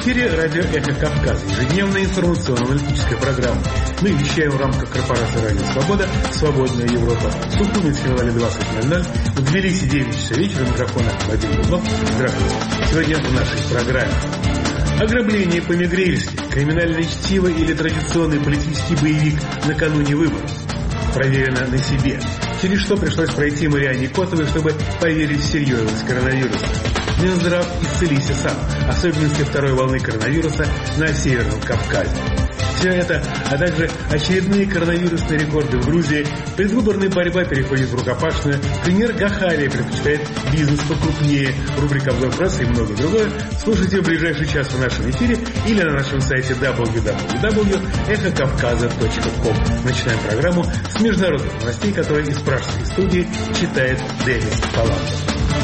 эфире радио «Эхо Кавказа», ежедневная информационно-аналитическая программа. Мы вещаем в рамках корпорации «Радио Свобода», «Свободная Европа». Субботу в феврале 20:00. В Тбилиси 9 часов вечера. Микрофона Вадим Будлов. Здравствуйте. Сегодня в нашей программе. Ограбление по-мигрельски, криминальное чтиво или традиционный политический боевик накануне выборов. Проверено на себе. Через что пришлось пройти Марианне Котовой, чтобы поверить в серьезность коронавируса. Минздрав исцелися сам. Особенности второй волны коронавируса на Северном Кавказе. Все это, а также очередные коронавирусные рекорды в Грузии, предвыборная борьба переходит в рукопашную, премьер Гахария предпочитает бизнес покрупнее, рубрика «Обзор прессы» и многое другое. Слушайте в ближайший час в нашем эфире или на нашем сайте www.эхокавказа.ком. Начинаем программу с международных новостей, которые из пражской студии читает Денис Палантов.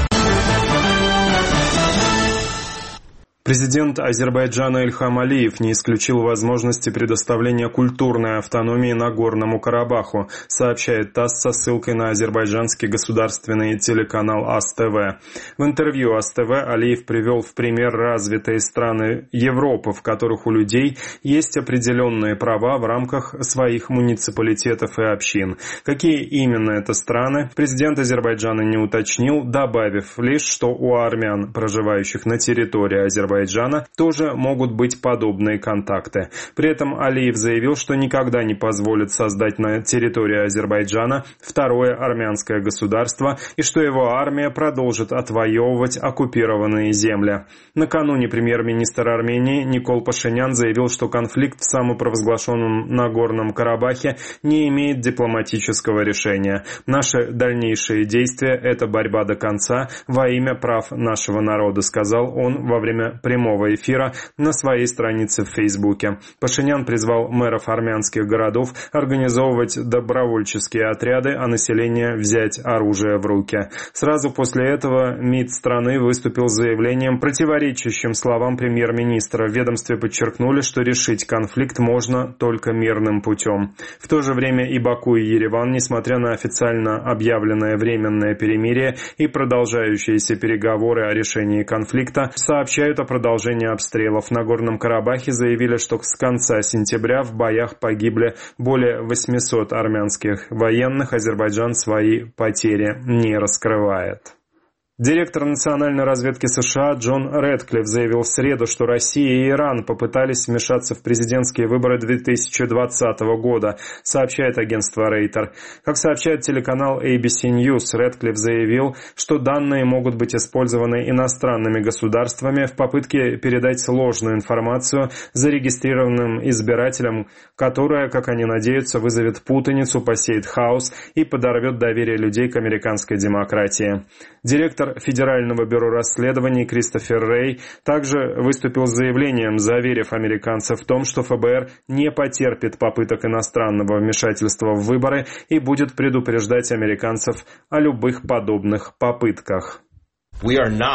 Президент Азербайджана Ильхам Алиев не исключил возможности предоставления культурной автономии Нагорному Карабаху, сообщает ТАСС со ссылкой на азербайджанский государственный телеканал АС-ТВ. В интервью АС-ТВ Алиев привел в пример развитые страны Европы, в которых у людей есть определенные права в рамках своих муниципалитетов и общин. Какие именно это страны, президент Азербайджана не уточнил, добавив лишь, что у армян, проживающих на территории Азербайджана, тоже могут быть подобные контакты. При этом Алиев заявил, что никогда не позволит создать на территории Азербайджана второе армянское государство и что его армия продолжит отвоевывать оккупированные земли. Накануне премьер-министр Армении Никол Пашинян заявил, что конфликт в самопровозглашенном Нагорном Карабахе не имеет дипломатического решения. Наши дальнейшие действия – это борьба до конца во имя прав нашего народа, сказал он во время прямого эфира на своей странице в Фейсбуке. Пашинян призвал мэров армянских городов организовывать добровольческие отряды, а население взять оружие в руки. Сразу после этого МИД страны выступил с заявлением, противоречащим словам премьер-министра. В ведомстве подчеркнули, что решить конфликт можно только мирным путем. В то же время и Баку, и Ереван, несмотря на официально объявленное временное перемирие и продолжающиеся переговоры о решении конфликта, сообщают о продолжении обстрелов. В Нагорном Карабахе заявили, что с конца сентября в боях погибли более 800 армянских военных. Азербайджан свои потери не раскрывает. Директор национальной разведки США Джон Рэдклифф заявил в среду, что Россия и Иран попытались вмешаться в президентские выборы 2020 года, сообщает агентство Рейтер. Как сообщает телеканал ABC News, Рэдклифф заявил, что данные могут быть использованы иностранными государствами в попытке передать ложную информацию зарегистрированным избирателям, которая, как они надеются, вызовет путаницу, посеет хаос и подорвет доверие людей к американской демократии. Директор Федерального бюро расследований Кристофер Рэй также выступил с заявлением, заверив американцев в том, что ФБР не потерпит попыток иностранного вмешательства в выборы и будет предупреждать американцев о любых подобных попытках. Мы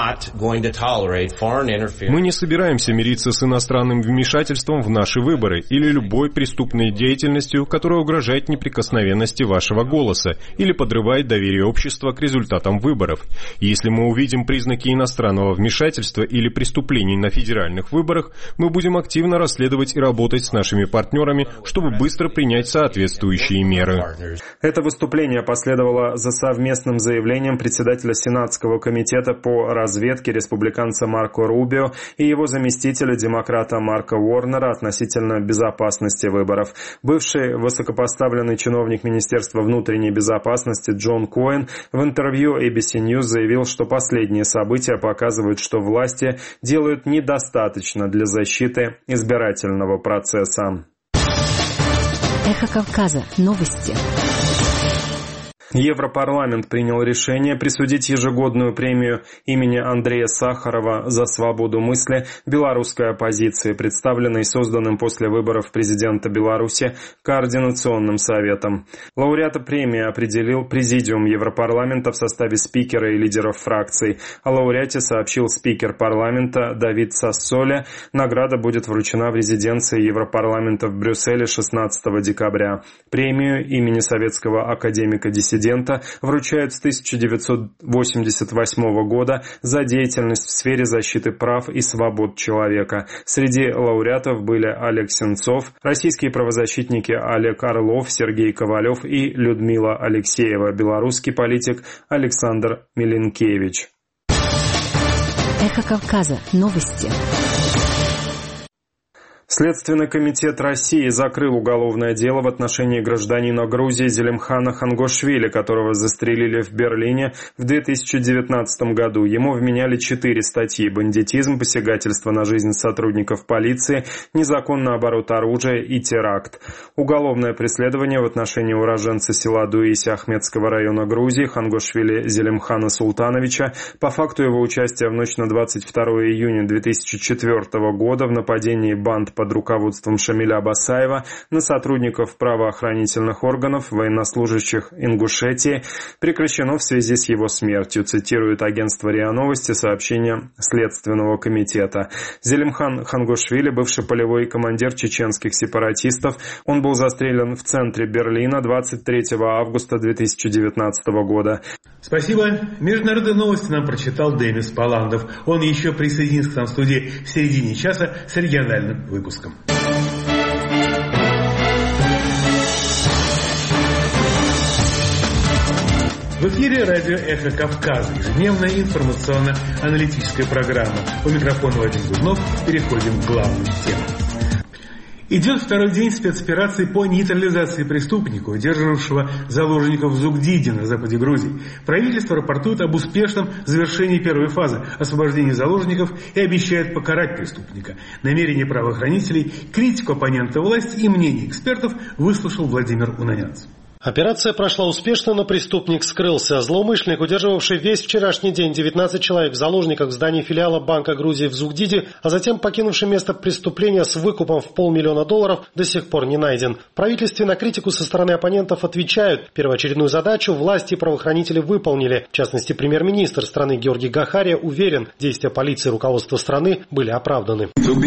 не собираемся мириться с иностранным вмешательством в наши выборы или любой преступной деятельностью, которая угрожает неприкосновенности вашего голоса или подрывает доверие общества к результатам выборов. Если мы увидим признаки иностранного вмешательства или преступлений на федеральных выборах, мы будем активно расследовать и работать с нашими партнерами, чтобы быстро принять соответствующие меры. Это выступление последовало за совместным заявлением председателя Сенатского комитета по разведке республиканца Марко Рубио и его заместителя демократа Марка Уорнера относительно безопасности выборов. Бывший высокопоставленный чиновник Министерства внутренней безопасности Джон Коэн в интервью ABC News заявил, что последние события показывают, что власти делают недостаточно для защиты избирательного процесса. Эхо Кавказа. Новости. Европарламент принял решение присудить ежегодную премию имени Андрея Сахарова за свободу мысли белорусской оппозиции, представленной созданным после выборов президента Беларуси Координационным советом. Лауреата премии определил Президиум Европарламента в составе спикера и лидеров фракций. О лауреате сообщил спикер парламента Давид Сассоли. Награда будет вручена в резиденции Европарламента в Брюсселе 16 декабря. Премию имени советского академика 10 президента вручают с 1988 года за деятельность в сфере защиты прав и свобод человека. Среди лауреатов были Олег Сенцов, российские правозащитники Олег Орлов, Сергей Ковалев и Людмила Алексеева, белорусский политик Александр Миленкевич. Эхо Кавказа. Новости. Следственный комитет России закрыл уголовное дело в отношении гражданина Грузии Зелимхана Хангошвили, которого застрелили в Берлине в 2019 году. Ему вменяли 4 статьи: бандитизм, посягательство на жизнь сотрудников полиции, незаконный оборот оружия и теракт. Уголовное преследование в отношении уроженца села Дуиси Ахмедского района Грузии Хангошвили Зелимхана Султановича по факту его участия в ночь на 22 июня 2004 года в нападении банд под руководством Шамиля Басаева на сотрудников правоохранительных органов, военнослужащих Ингушетии прекращено в связи с его смертью, цитирует агентство РИА Новости сообщение Следственного комитета. Зелимхан Хангошвили, бывший полевой командир чеченских сепаратистов, он был застрелен в центре Берлина 23 августа 2019 года. Спасибо. Международные новости нам прочитал Демис Паландов. Он еще присоединится к нам в студии в середине часа с региональным выпуском. В эфире радио «Эхо Кавказа», ежедневная информационно-аналитическая программа. У микрофона Вадим Гуднов. Переходим к главным темам. Идет второй день спецоперации по нейтрализации преступника, удерживавшего заложников в Зугдиде на западе Грузии. Правительство рапортует об успешном завершении первой фазы освобождения заложников и обещает покарать преступника. Намерения правоохранителей, критику оппонента власти и мнение экспертов выслушал Владимир Унанянц. Операция прошла успешно, но преступник скрылся. Злоумышленник, удерживавший весь вчерашний день 19 человек в заложниках в здании филиала Банка Грузии в Зугдиде, а затем покинувший место преступления с выкупом в $500 000, до сих пор не найден. В правительстве на критику со стороны оппонентов отвечают. Первоочередную задачу власти и правоохранители выполнили. В частности, премьер-министр страны Георгий Гахария уверен, действия полиции и руководства страны были оправданы.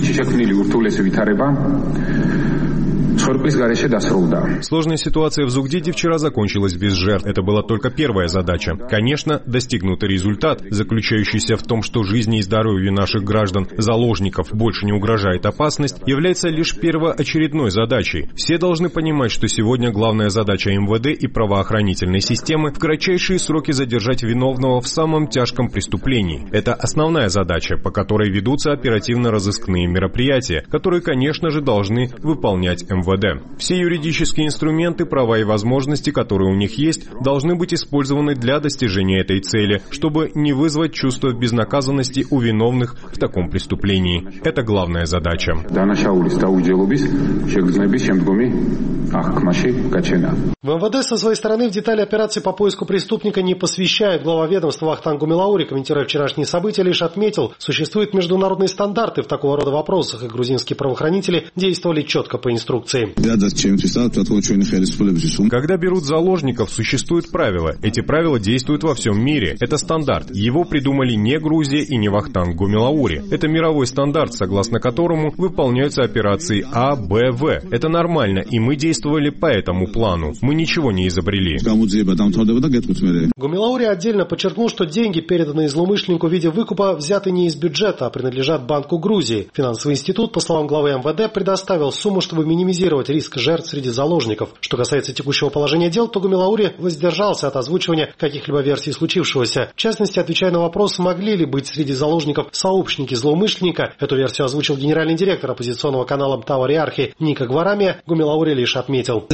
Сложная ситуация в Зугдиде вчера закончилась без жертв. Это была только первая задача. Конечно, достигнутый результат, заключающийся в том, что жизни и здоровью наших граждан, заложников, больше не угрожает опасность, является лишь первоочередной задачей. Все должны понимать, что сегодня главная задача МВД и правоохранительной системы в кратчайшие сроки задержать виновного в самом тяжком преступлении. Это основная задача, по которой ведутся оперативно-розыскные мероприятия, которые, конечно же, должны выполнять МВД. Все юридические инструменты, права и возможности, которые у них есть, должны быть использованы для достижения этой цели, чтобы не вызвать чувство безнаказанности у виновных в таком преступлении. Это главная задача. В МВД со своей стороны в детали операции по поиску преступника не посвящают. Глава ведомства Вахтанг Гумилаури, комментируя вчерашние события, лишь отметил, существуют международные стандарты в такого рода вопросах, и грузинские правоохранители действовали четко по инструкции. Когда берут заложников, существуют правила. Эти правила действуют во всем мире. Это стандарт. Его придумали не Грузия и не Вахтанг Гумилаури. Это мировой стандарт, согласно которому выполняются операции А, Б, В. Это нормально, и мы действовали по этому плану. Мы ничего не изобрели. Гумилаури отдельно подчеркнул, что деньги, переданные злоумышленнику в виде выкупа, взяты не из бюджета, а принадлежат Банку Грузии. Финансовый институт, по словам главы МВД, предоставил сумму, чтобы минимизировать риск жертв среди заложников. Что касается текущего положения дел, то Гумилаури воздержался от озвучивания каких-либо версий случившегося. В частности, отвечая на вопрос, могли ли быть среди заложников сообщники злоумышленника, эту версию озвучил генеральный директор оппозиционного канала МТАО Риархи Ника Гварамия, Гумилаури лишь отметил.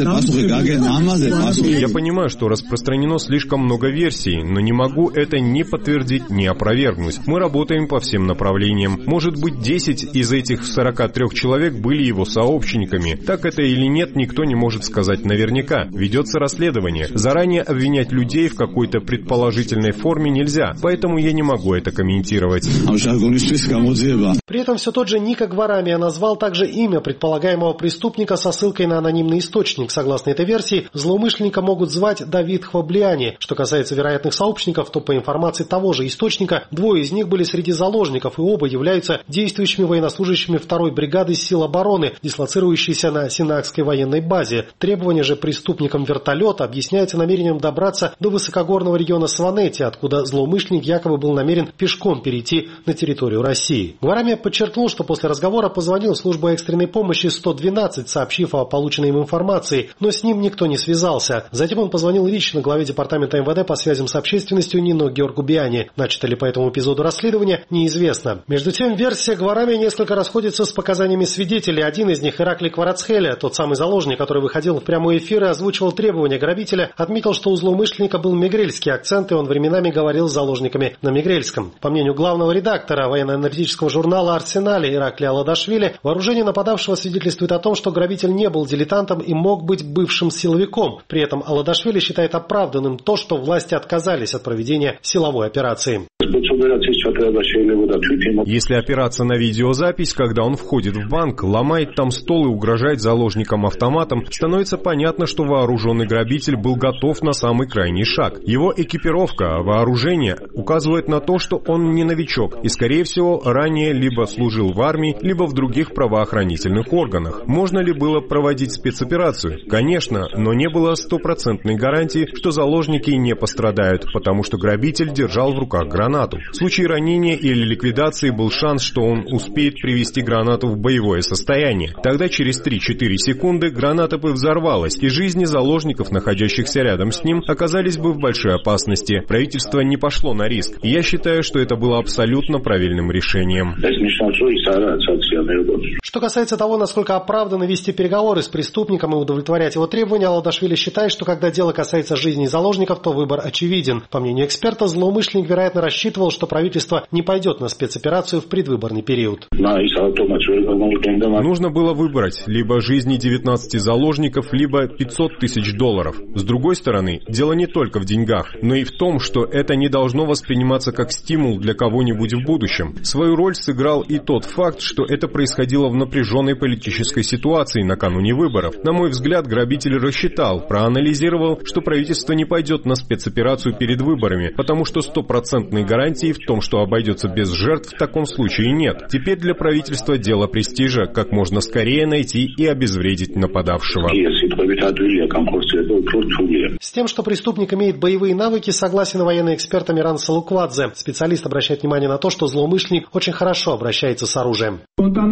Я понимаю, что распространено слишком много версий, но не могу это ни подтвердить, ни опровергнуть. Мы работаем по всем направлениям. Может быть, 10 из этих 43 человек были его сообщниками. Так это или нет, никто не может сказать наверняка. Ведется расследование. Заранее обвинять людей в какой-то предположительной форме нельзя, поэтому я не могу это комментировать. При этом все тот же Ника Гварамия назвал также имя предполагаемого преступника со ссылкой на анонимный источник. Согласно этой версии, злоумышленника могут звать Давид Хваблиани. Что касается вероятных сообщников, то по информации того же источника, 2 из них были среди заложников, и оба являются действующими военнослужащими 2-й бригады сил обороны, дислоцирующейся находящейся на Синакской военной базе. Требование же преступникам вертолета объясняется намерением добраться до высокогорного региона Сванети, откуда злоумышленник якобы был намерен пешком перейти на территорию России. Гварамия подчеркнул, что после разговора позвонил в службу экстренной помощи 112, сообщив о полученной им информации, но с ним никто не связался. Затем он позвонил лично главе департамента МВД по связям с общественностью Нино Георгубиани. Начато ли по этому эпизоду расследования, неизвестно. Между тем, версия Гварамии несколько расходится с показаниями свидетелей. Один из них, Ираклий Кварацхеля, тот самый заложник, который выходил в прямой эфир и озвучивал требования грабителя, отметил, что у злоумышленника был мегрельский акцент, и он временами говорил с заложниками на мегрельском. По мнению главного редактора военно-аналитического журнала «Арсенале» Ираклия Аладашвили, вооружение нападавшего свидетельствует о том, что грабитель не был дилетантом и мог быть бывшим силовиком. При этом Аладашвили считает оправданным то, что власти отказались от проведения силовой операции. Если опираться на видеозапись, когда он входит в банк, ломает там стол и угрожает заложникам автоматом, становится понятно, что вооруженный грабитель был готов на самый крайний шаг. Его экипировка, вооружение указывает на то, что он не новичок и, скорее всего, ранее либо служил в армии, либо в других правоохранительных органах. Можно ли было проводить спецоперацию? Конечно, но не было стопроцентной гарантии, что заложники не пострадают, потому что грабитель держал в руках гранату. В случае ранения или ликвидации был шанс, что он успеет привести гранату в боевое состояние. Тогда через 3-4 секунды граната бы взорвалась, и жизни заложников, находящихся рядом с ним, оказались бы в большой опасности. Правительство не пошло на риск, и я считаю, что это было абсолютно правильным решением. Что касается того, насколько оправданно вести переговоры с преступником и удовлетворять его требования, Аладашвили считает, что когда дело касается жизни заложников, то выбор очевиден. По мнению эксперта, злоумышленник, вероятно, рассчитывал, что правительство не пойдет на спецоперацию в предвыборный период. Нужно было выбрать либо жизни 19 заложников, либо $500 тысяч. С другой стороны, дело не только в деньгах, но и в том, что это не должно восприниматься как стимул для кого-нибудь в будущем. Свою роль сыграл и тот факт, что это происходило в напряженной политической ситуации накануне выборов. На мой взгляд, грабитель рассчитал, проанализировал, что правительство не пойдет на спецоперацию перед выборами, потому что стопроцентной гарантии в том, что обойдется без жертв, в таком случае нет. Теперь для правительства дело престижа, как можно скорее найти и обезвредить нападавшего. С тем, что преступник имеет боевые навыки, согласен военный эксперт Амиран Салуквадзе. Специалист обращает внимание на то, что злоумышленник очень хорошо обращается с оружием.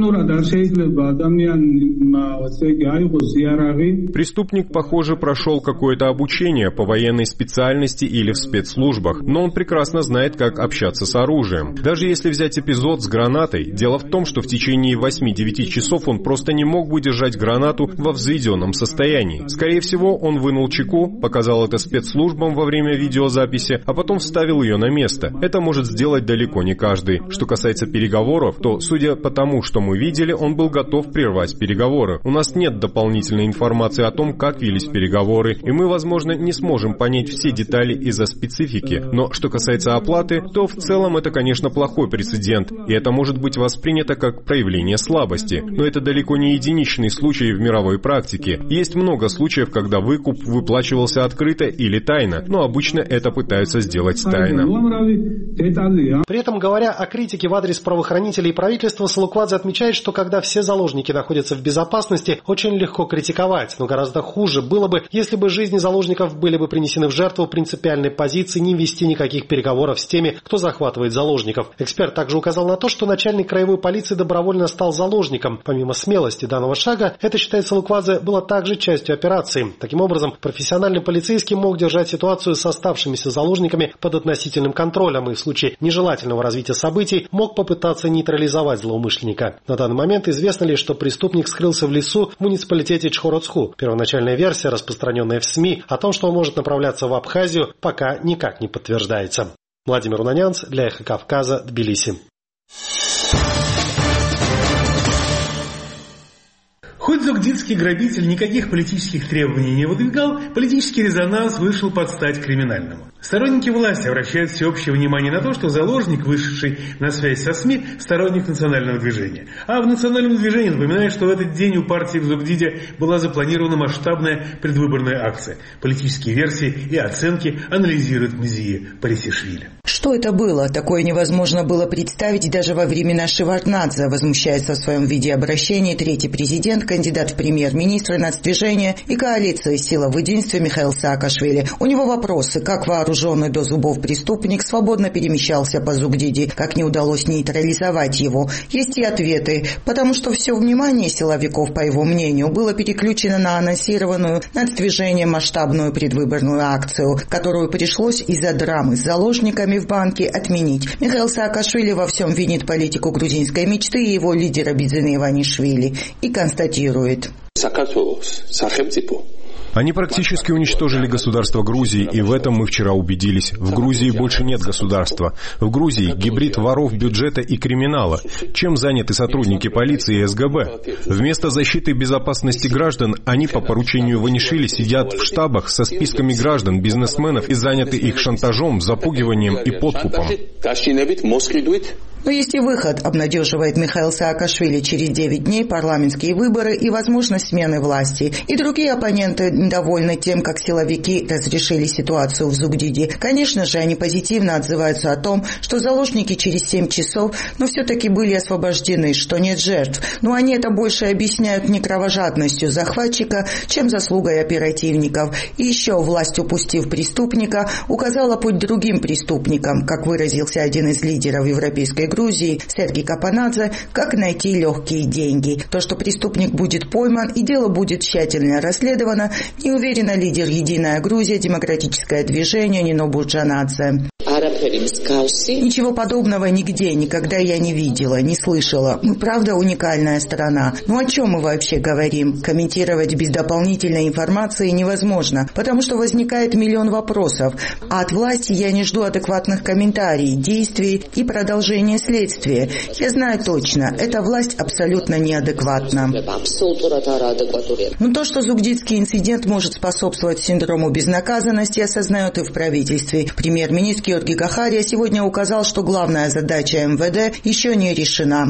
Преступник, похоже, прошел какое-то обучение по военной специальности или в спецслужбах, но он прекрасно знает, как общаться с оружием. Даже если взять эпизод с гранатой, дело в том, что в течение 8-9 часов он просто не мог бы держать гранату во взведенном состоянии. Скорее всего, он вынул чеку, показал это спецслужбам во время видеозаписи, а потом вставил ее на место. Это может сделать далеко не каждый. Что касается переговоров, то, судя по тому, что мы видели, он был готов прервать переговоры. У нас нет дополнительной информации о том, как велись переговоры, и мы, возможно, не сможем понять все детали из-за специфики. Но что касается оплаты, то в целом это, конечно, плохой прецедент, и это может быть воспринято как проявление слабости. Но это далеко не единичный случай в мировой практике. Есть много случаев, когда выкуп выплачивался открыто или тайно, но обычно это пытаются сделать тайно. При этом, говоря о критике в адрес правоохранителей и правительства, Салуквадзе отмечает, что когда все заложники находятся в безопасности, очень легко критиковать, но гораздо хуже было бы, если бы жизни заложников были бы принесены в жертву принципиальной позиции не вести никаких переговоров с теми, кто захватывает заложников. Эксперт также указал на то, что начальник краевой полиции добровольно стал заложником. Помимо смелости данного шага, это, считает Салуквадзе, было также частью операции. Таким образом, профессиональный полицейский мог держать ситуацию с оставшимися заложниками под относительным контролем и в случае нежелательного развития событий мог попытаться нейтрализовать злоумышленника. На данный момент известно лишь, что преступник скрылся в лесу в муниципалитете Чхородсху. Первоначальная версия, распространенная в СМИ, о том, что он может направляться в Абхазию, пока никак не подтверждается. Владимир Унанянц для Эхо Кавказа, Тбилиси. Хоть зугдитский грабитель никаких политических требований не выдвигал, политический резонанс вышел под стать криминальному. Сторонники власти обращают всеобщее внимание на то, что заложник, вышедший на связь со СМИ, сторонник национального движения. А в национальном движении напоминают, что в этот день у партии в Зугдиде была запланирована масштабная предвыборная акция. Политические версии и оценки анализирует Мзие Парисишвили. Что это было? Такое невозможно было представить даже во времена Шеварднадзе, возмущается в своем видеообращении третий президент, кандидат в премьер-министры нацдвижения и коалиции «Сила в единстве» Михаил Саакашвили. У него вопросы, как вооруженный до зубов преступник свободно перемещался по Зугдиди, как не удалось нейтрализовать его. Есть и ответы, потому что все внимание силовиков, по его мнению, было переключено на анонсированную нацдвижением масштабную предвыборную акцию, которую пришлось из-за драмы с заложниками в банке отменить. Михаил Саакашвили во всем винит политику грузинской мечты и его лидера Бидзины Иванишвили и констатирует. Они практически уничтожили государство Грузии, и в этом мы вчера убедились. В Грузии больше нет государства. В Грузии гибрид воров бюджета и криминала. Чем заняты сотрудники полиции и СГБ? Вместо защиты безопасности граждан, они по поручению Иванишвили сидят в штабах со списками граждан, бизнесменов и заняты их шантажом, запугиванием и подкупом. Но есть и выход, обнадеживает Михаил Саакашвили. Через 9 дней парламентские выборы и возможность смены власти. И другие оппоненты недовольны тем, как силовики разрешили ситуацию в Зугдиди. Конечно же, они позитивно отзываются о том, что заложники через 7 часов, но все-таки были освобождены, что нет жертв. Но они это больше объясняют не кровожадностью захватчика, чем заслугой оперативников. И еще власть, упустив преступника, указала путь другим преступникам, как выразился один из лидеров европейской Грузии Сергей Капанадзе, как найти легкие деньги. То, что преступник будет пойман и дело будет тщательно расследовано, не уверена лидер «Единая Грузия», демократическое движение Нино Бурджанадзе. Ничего подобного нигде, никогда я не видела, не слышала. Мы, правда, уникальная страна. Но о чем мы вообще говорим? Комментировать без дополнительной информации невозможно, потому что возникает миллион вопросов. А от власти я не жду адекватных комментариев, действий и продолжения следствия. Я знаю точно, эта власть абсолютно неадекватна. Но то, что зугдидский инцидент может способствовать синдрому безнаказанности, осознают и в правительстве. Премьер-министр Георгий Гахария сегодня указал, что главная задача МВД еще не решена.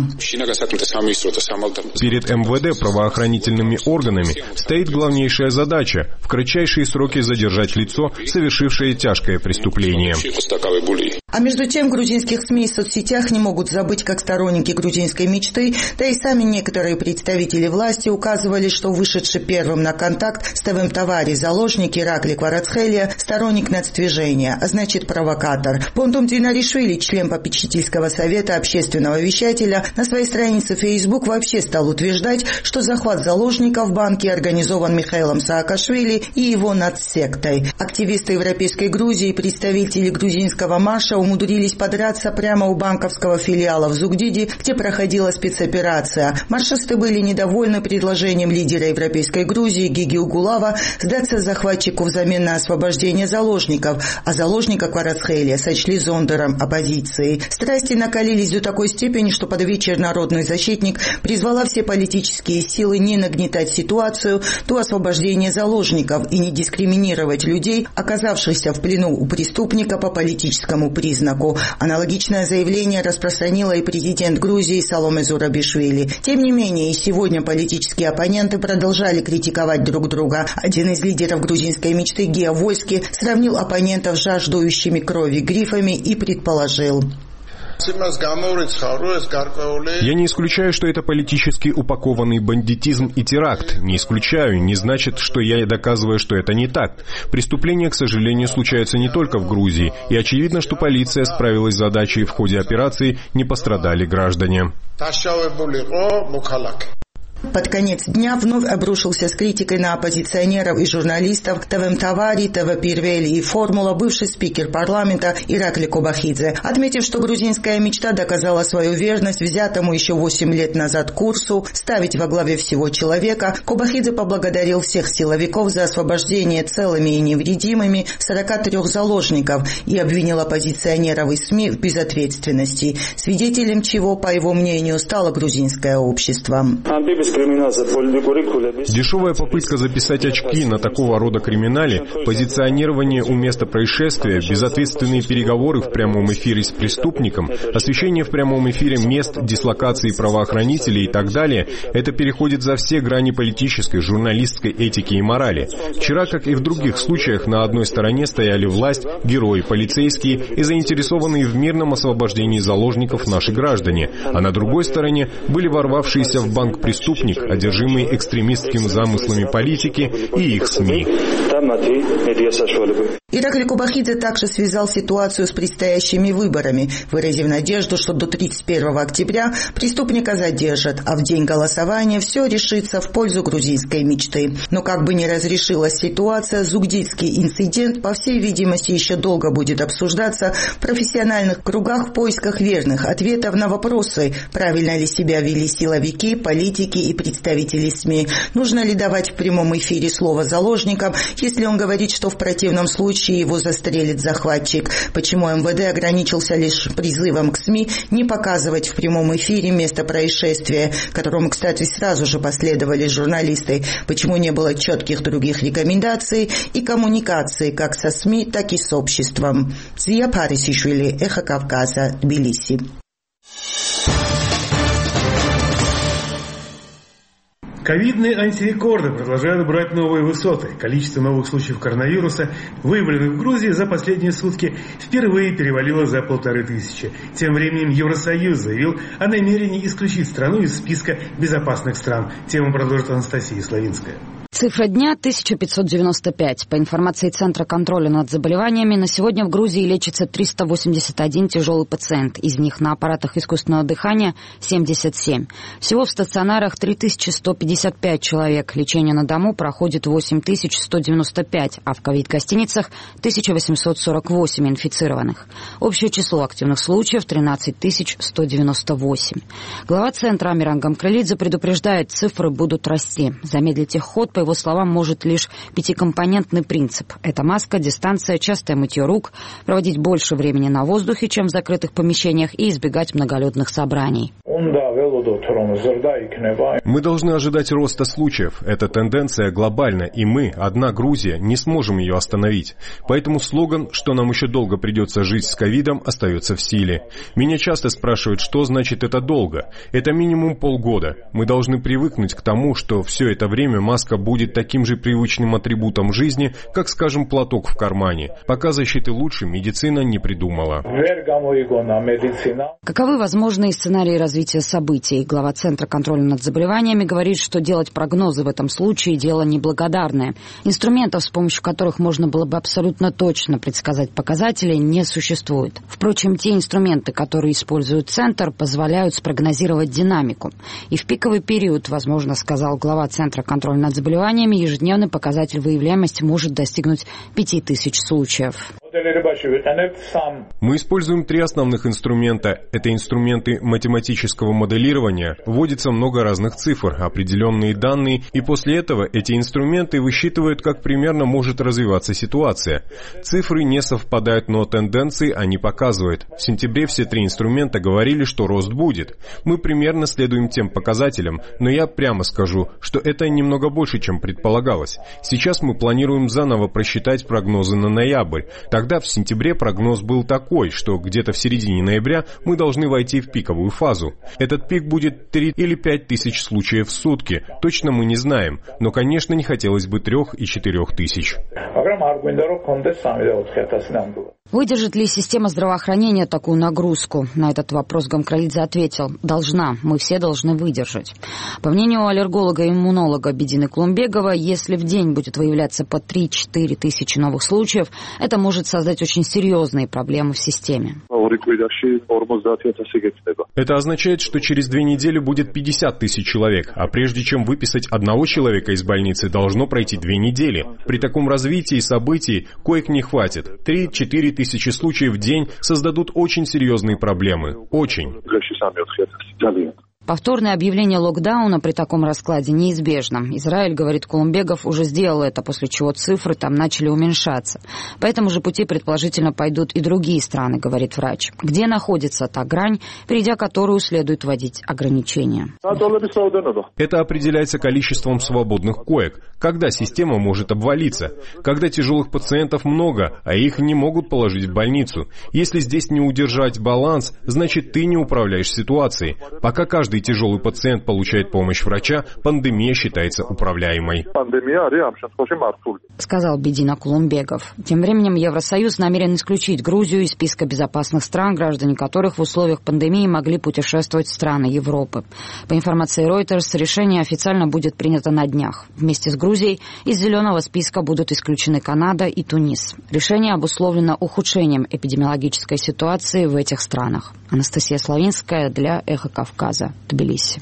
Перед МВД правоохранительными органами стоит главнейшая задача – в кратчайшие сроки задержать лицо, совершившее тяжкое преступление. А между тем, в грузинских СМИ и соцсетях не могут забыть, как сторонники грузинской мечты, да и сами некоторые представители власти указывали, что вышедший первым на контакт с Тевемтавари заложник Иракли Кварацхелия – сторонник нацдвижения, а значит провокатор. Понтум Динаришвили, член попечительского совета общественного вещателя, на своей странице в Facebook вообще стал утверждать, что захват заложников в банке организован Михаилом Саакашвили и его нацсектой. Активисты Европейской Грузии и представители грузинского марша умудрились подраться прямо у банковского филиала в Зугдиди, где проходила спецоперация. Маршисты были недовольны предложением лидера Европейской Грузии Гиги Угулава сдаться захватчику взамен на освобождение заложников, а заложника Кварацхелия сочли зондером оппозиции. Страсти накалились до такой степени, что под вечер народный защитник призвала все политические силы не нагнетать ситуацию до освобождения заложников и не дискриминировать людей, оказавшихся в плену у преступника по политическому признаку. Аналогичное заявление распространила и президент Грузии Саломе Зурабишвили. Тем не менее, и сегодня политические оппоненты продолжали критиковать друг друга. Один из лидеров грузинской мечты Гео Вольски сравнил оппонентов с жаждущими крови грифами и предположил: я не исключаю, что это политически упакованный бандитизм и теракт. Не исключаю, не значит, что я доказываю, что это не так. Преступления, к сожалению, случаются не только в Грузии, и очевидно, что полиция справилась с задачей, и в ходе операции не пострадали граждане. Под конец дня вновь обрушился с критикой на оппозиционеров и журналистов Тевемтавари, Тевепирвели и Формула бывший спикер парламента Иракли Кобахидзе, отметив, что грузинская мечта доказала свою верность взятому еще 8 лет назад курсу ставить во главе всего человека. Кобахидзе поблагодарил всех силовиков за освобождение целыми и невредимыми 43 заложников и обвинил оппозиционеров и СМИ в безответственности, свидетелем чего, по его мнению, стало грузинское общество. Дешевая попытка записать очки на такого рода криминале, позиционирование у места происшествия, безответственные переговоры в прямом эфире с преступником, освещение в прямом эфире мест дислокации правоохранителей и так далее, это переходит за все грани политической, журналистской этики и морали. Вчера, как и в других случаях, на одной стороне стояли власть, герои, полицейские и заинтересованные в мирном освобождении заложников наши граждане, а на другой стороне были ворвавшиеся в банк преступник, одержимые экстремистскими замыслами политики и их СМИ. Ираклий Кубахидзе также связал ситуацию с предстоящими выборами, выразив надежду, что до 31 октября преступника задержат, а в день голосования все решится в пользу грузинской мечты. Но как бы ни разрешилась ситуация, зугдидский инцидент, по всей видимости, еще долго будет обсуждаться в профессиональных кругах в поисках верных ответов на вопросы, правильно ли себя вели силовики, политики и представители СМИ, нужно ли давать в прямом эфире слово заложникам, если он говорит, что в противном случае его застрелит захватчик, почему МВД ограничился лишь призывом к СМИ не показывать в прямом эфире место происшествия, к которому, кстати, сразу же последовали журналисты, почему не было четких других рекомендаций и коммуникации как со СМИ, так и с обществом. Зия Парисишвили, Эхо Кавказа, Тбилиси. Ковидные антирекорды продолжают брать новые высоты. Количество новых случаев коронавируса, выявленных в Грузии за последние сутки, впервые перевалило за 1500. Тем временем Евросоюз заявил о намерении исключить страну из списка безопасных стран. Тему продолжит Анастасия Славинская. Цифра дня – 1595. По информации Центра контроля над заболеваниями, на сегодня в Грузии лечится 381 тяжелый пациент. Из них на аппаратах искусственного дыхания 77. Всего в стационарах 3155 человек. Лечение на дому проходит 8195, а в ковид-гостиницах 1848 инфицированных. Общее число активных случаев – 13198. Глава Центра Амир Ангам-Крылидзе предупреждает, цифры будут расти. Замедлить их ход, по его словам, может лишь пятикомпонентный принцип. Это маска, дистанция, частое мытье рук, проводить больше времени на воздухе, чем в закрытых помещениях, и избегать многолюдных собраний. Мы должны ожидать роста случаев. Эта тенденция глобальна, и мы, одна Грузия, не сможем ее остановить. Поэтому слоган, что нам еще долго придется жить с ковидом, остается в силе. Меня часто спрашивают, что значит это долго. Это минимум полгода. Мы должны привыкнуть к тому, что все это время маска будет таким же привычным атрибутом жизни, как, скажем, платок в кармане. Пока защиты лучше медицина не придумала. Каковы возможные сценарии развития событий? Глава Центра контроля над заболеваниями говорит, что делать прогнозы в этом случае – дело неблагодарное. Инструментов, с помощью которых можно было бы абсолютно точно предсказать показатели, не существует. Впрочем, те инструменты, которые использует Центр, позволяют спрогнозировать динамику. И в пиковый период, возможно, сказал глава Центра контроля над заболеваниями, ежедневный показатель выявляемости может достигнуть 5000 случаев. Мы используем 3 основных инструмента. Это инструменты математического моделирования. Вводится много разных цифр, определенные данные, и после этого эти инструменты высчитывают, как примерно может развиваться ситуация. Цифры не совпадают, но тенденции они показывают. В сентябре все 3 инструмента говорили, что рост будет. Мы примерно следуем тем показателям, но я прямо скажу, что это немного больше, чем предполагалось. Сейчас мы планируем заново просчитать прогнозы на ноябрь. Тогда в сентябре прогноз был такой, что где-то в середине ноября мы должны войти в пиковую фазу. Этот пик будет 3 или 5 тысяч случаев в сутки. Точно мы не знаем, но, конечно, не хотелось бы 3 и 4 тысяч. Выдержит ли система здравоохранения такую нагрузку? На этот вопрос Гамкралидзе ответил: должна, мы все должны выдержать. По мнению аллерголога и иммунолога Бедины Клумбегова, если в день будет выявляться по 3-4 тысячи новых случаев, это может создать очень серьезные проблемы в системе. Это означает, что через 2 недели будет 50 тысяч человек, а прежде чем выписать одного человека из больницы, должно пройти 2 недели. При таком развитии событий коек не хватит. 3-4 тысячи случаев в день создадут очень серьезные проблемы. Очень. Повторное объявление локдауна при таком раскладе неизбежно. Израиль, говорит Кулумбегов, уже сделал это, после чего цифры там начали уменьшаться. По этому же пути, предположительно, пойдут и другие страны, говорит врач. Где находится та грань, перейдя которую следует вводить ограничения? Это определяется количеством свободных коек. Когда система может обвалиться? Когда тяжелых пациентов много, а их не могут положить в больницу. Если здесь не удержать баланс, значит ты не управляешь ситуацией. Пока каждый тяжелый пациент получает помощь врача, пандемия считается управляемой. Сказал Бедина Кулумбегов. Тем временем Евросоюз намерен исключить Грузию из списка безопасных стран, граждане которых в условиях пандемии могли путешествовать в страны Европы. По информации Reuters, решение официально будет принято на днях. Вместе с Грузией из зеленого списка будут исключены Канада и Тунис. Решение обусловлено ухудшением эпидемиологической ситуации в этих странах. Анастасия Славинская для «Эхо Кавказа», Тбилиси.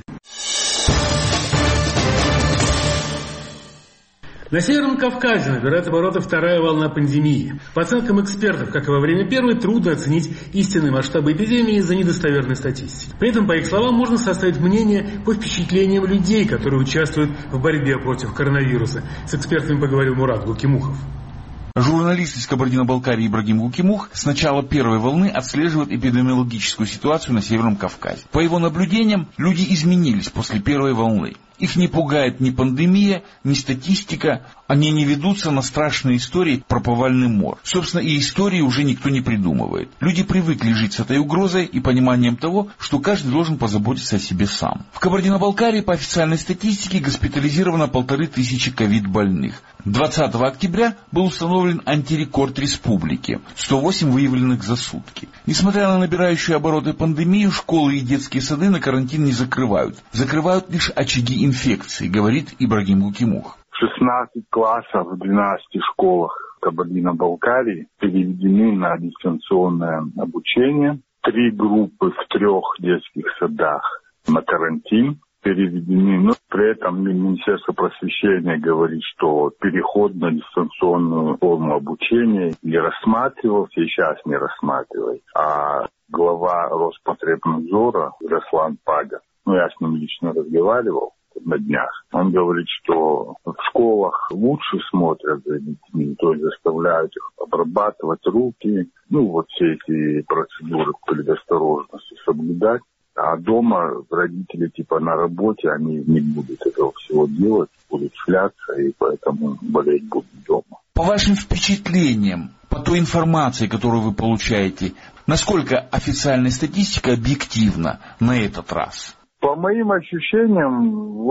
На Северном Кавказе набирает обороты вторая волна пандемии. По оценкам экспертов, как и во время первой, трудно оценить истинные масштабы эпидемии из-за недостоверной статистики. При этом, по их словам, можно составить мнение по впечатлениям людей, которые участвуют в борьбе против коронавируса. С экспертами поговорил Мурат Гукимухов. Журналист из Кабардино-Балкарии Ибрагим Гукимух с начала первой волны отслеживает эпидемиологическую ситуацию на Северном Кавказе. По его наблюдениям, люди изменились после первой волны. Их не пугает ни пандемия, ни статистика. Они не ведутся на страшные истории про повальный мор. Собственно, и истории уже никто не придумывает. Люди привыкли жить с этой угрозой и пониманием того, что каждый должен позаботиться о себе сам. В Кабардино-Балкарии по официальной статистике госпитализировано 1500 ковид-больных. 20 октября был установлен антирекорд республики – 108 выявленных за сутки. Несмотря на набирающую обороты пандемию, школы и детские сады на карантин не закрывают. Закрывают лишь очаги инфекции, говорит Ибрагим Гукимух. 16 классов в 12 школах Кабардино-Балкарии переведены на дистанционное обучение. 3 группы в 3 детских садах на карантин переведены. Но при этом Министерство просвещения говорит, что переход на дистанционную форму обучения не рассматривался и сейчас не рассматривает. А глава Роспотребнадзора Руслан Пага, я с ним лично разговаривал на днях, он говорит, что в школах лучше смотрят за детьми, то есть заставляют их обрабатывать руки, все эти процедуры предосторожности соблюдать. А дома родители на работе, они не будут этого всего делать, будут шляться, и поэтому болеть будут дома. По вашим впечатлениям, по той информации, которую вы получаете, насколько официальная статистика объективна на этот раз? По моим ощущениям,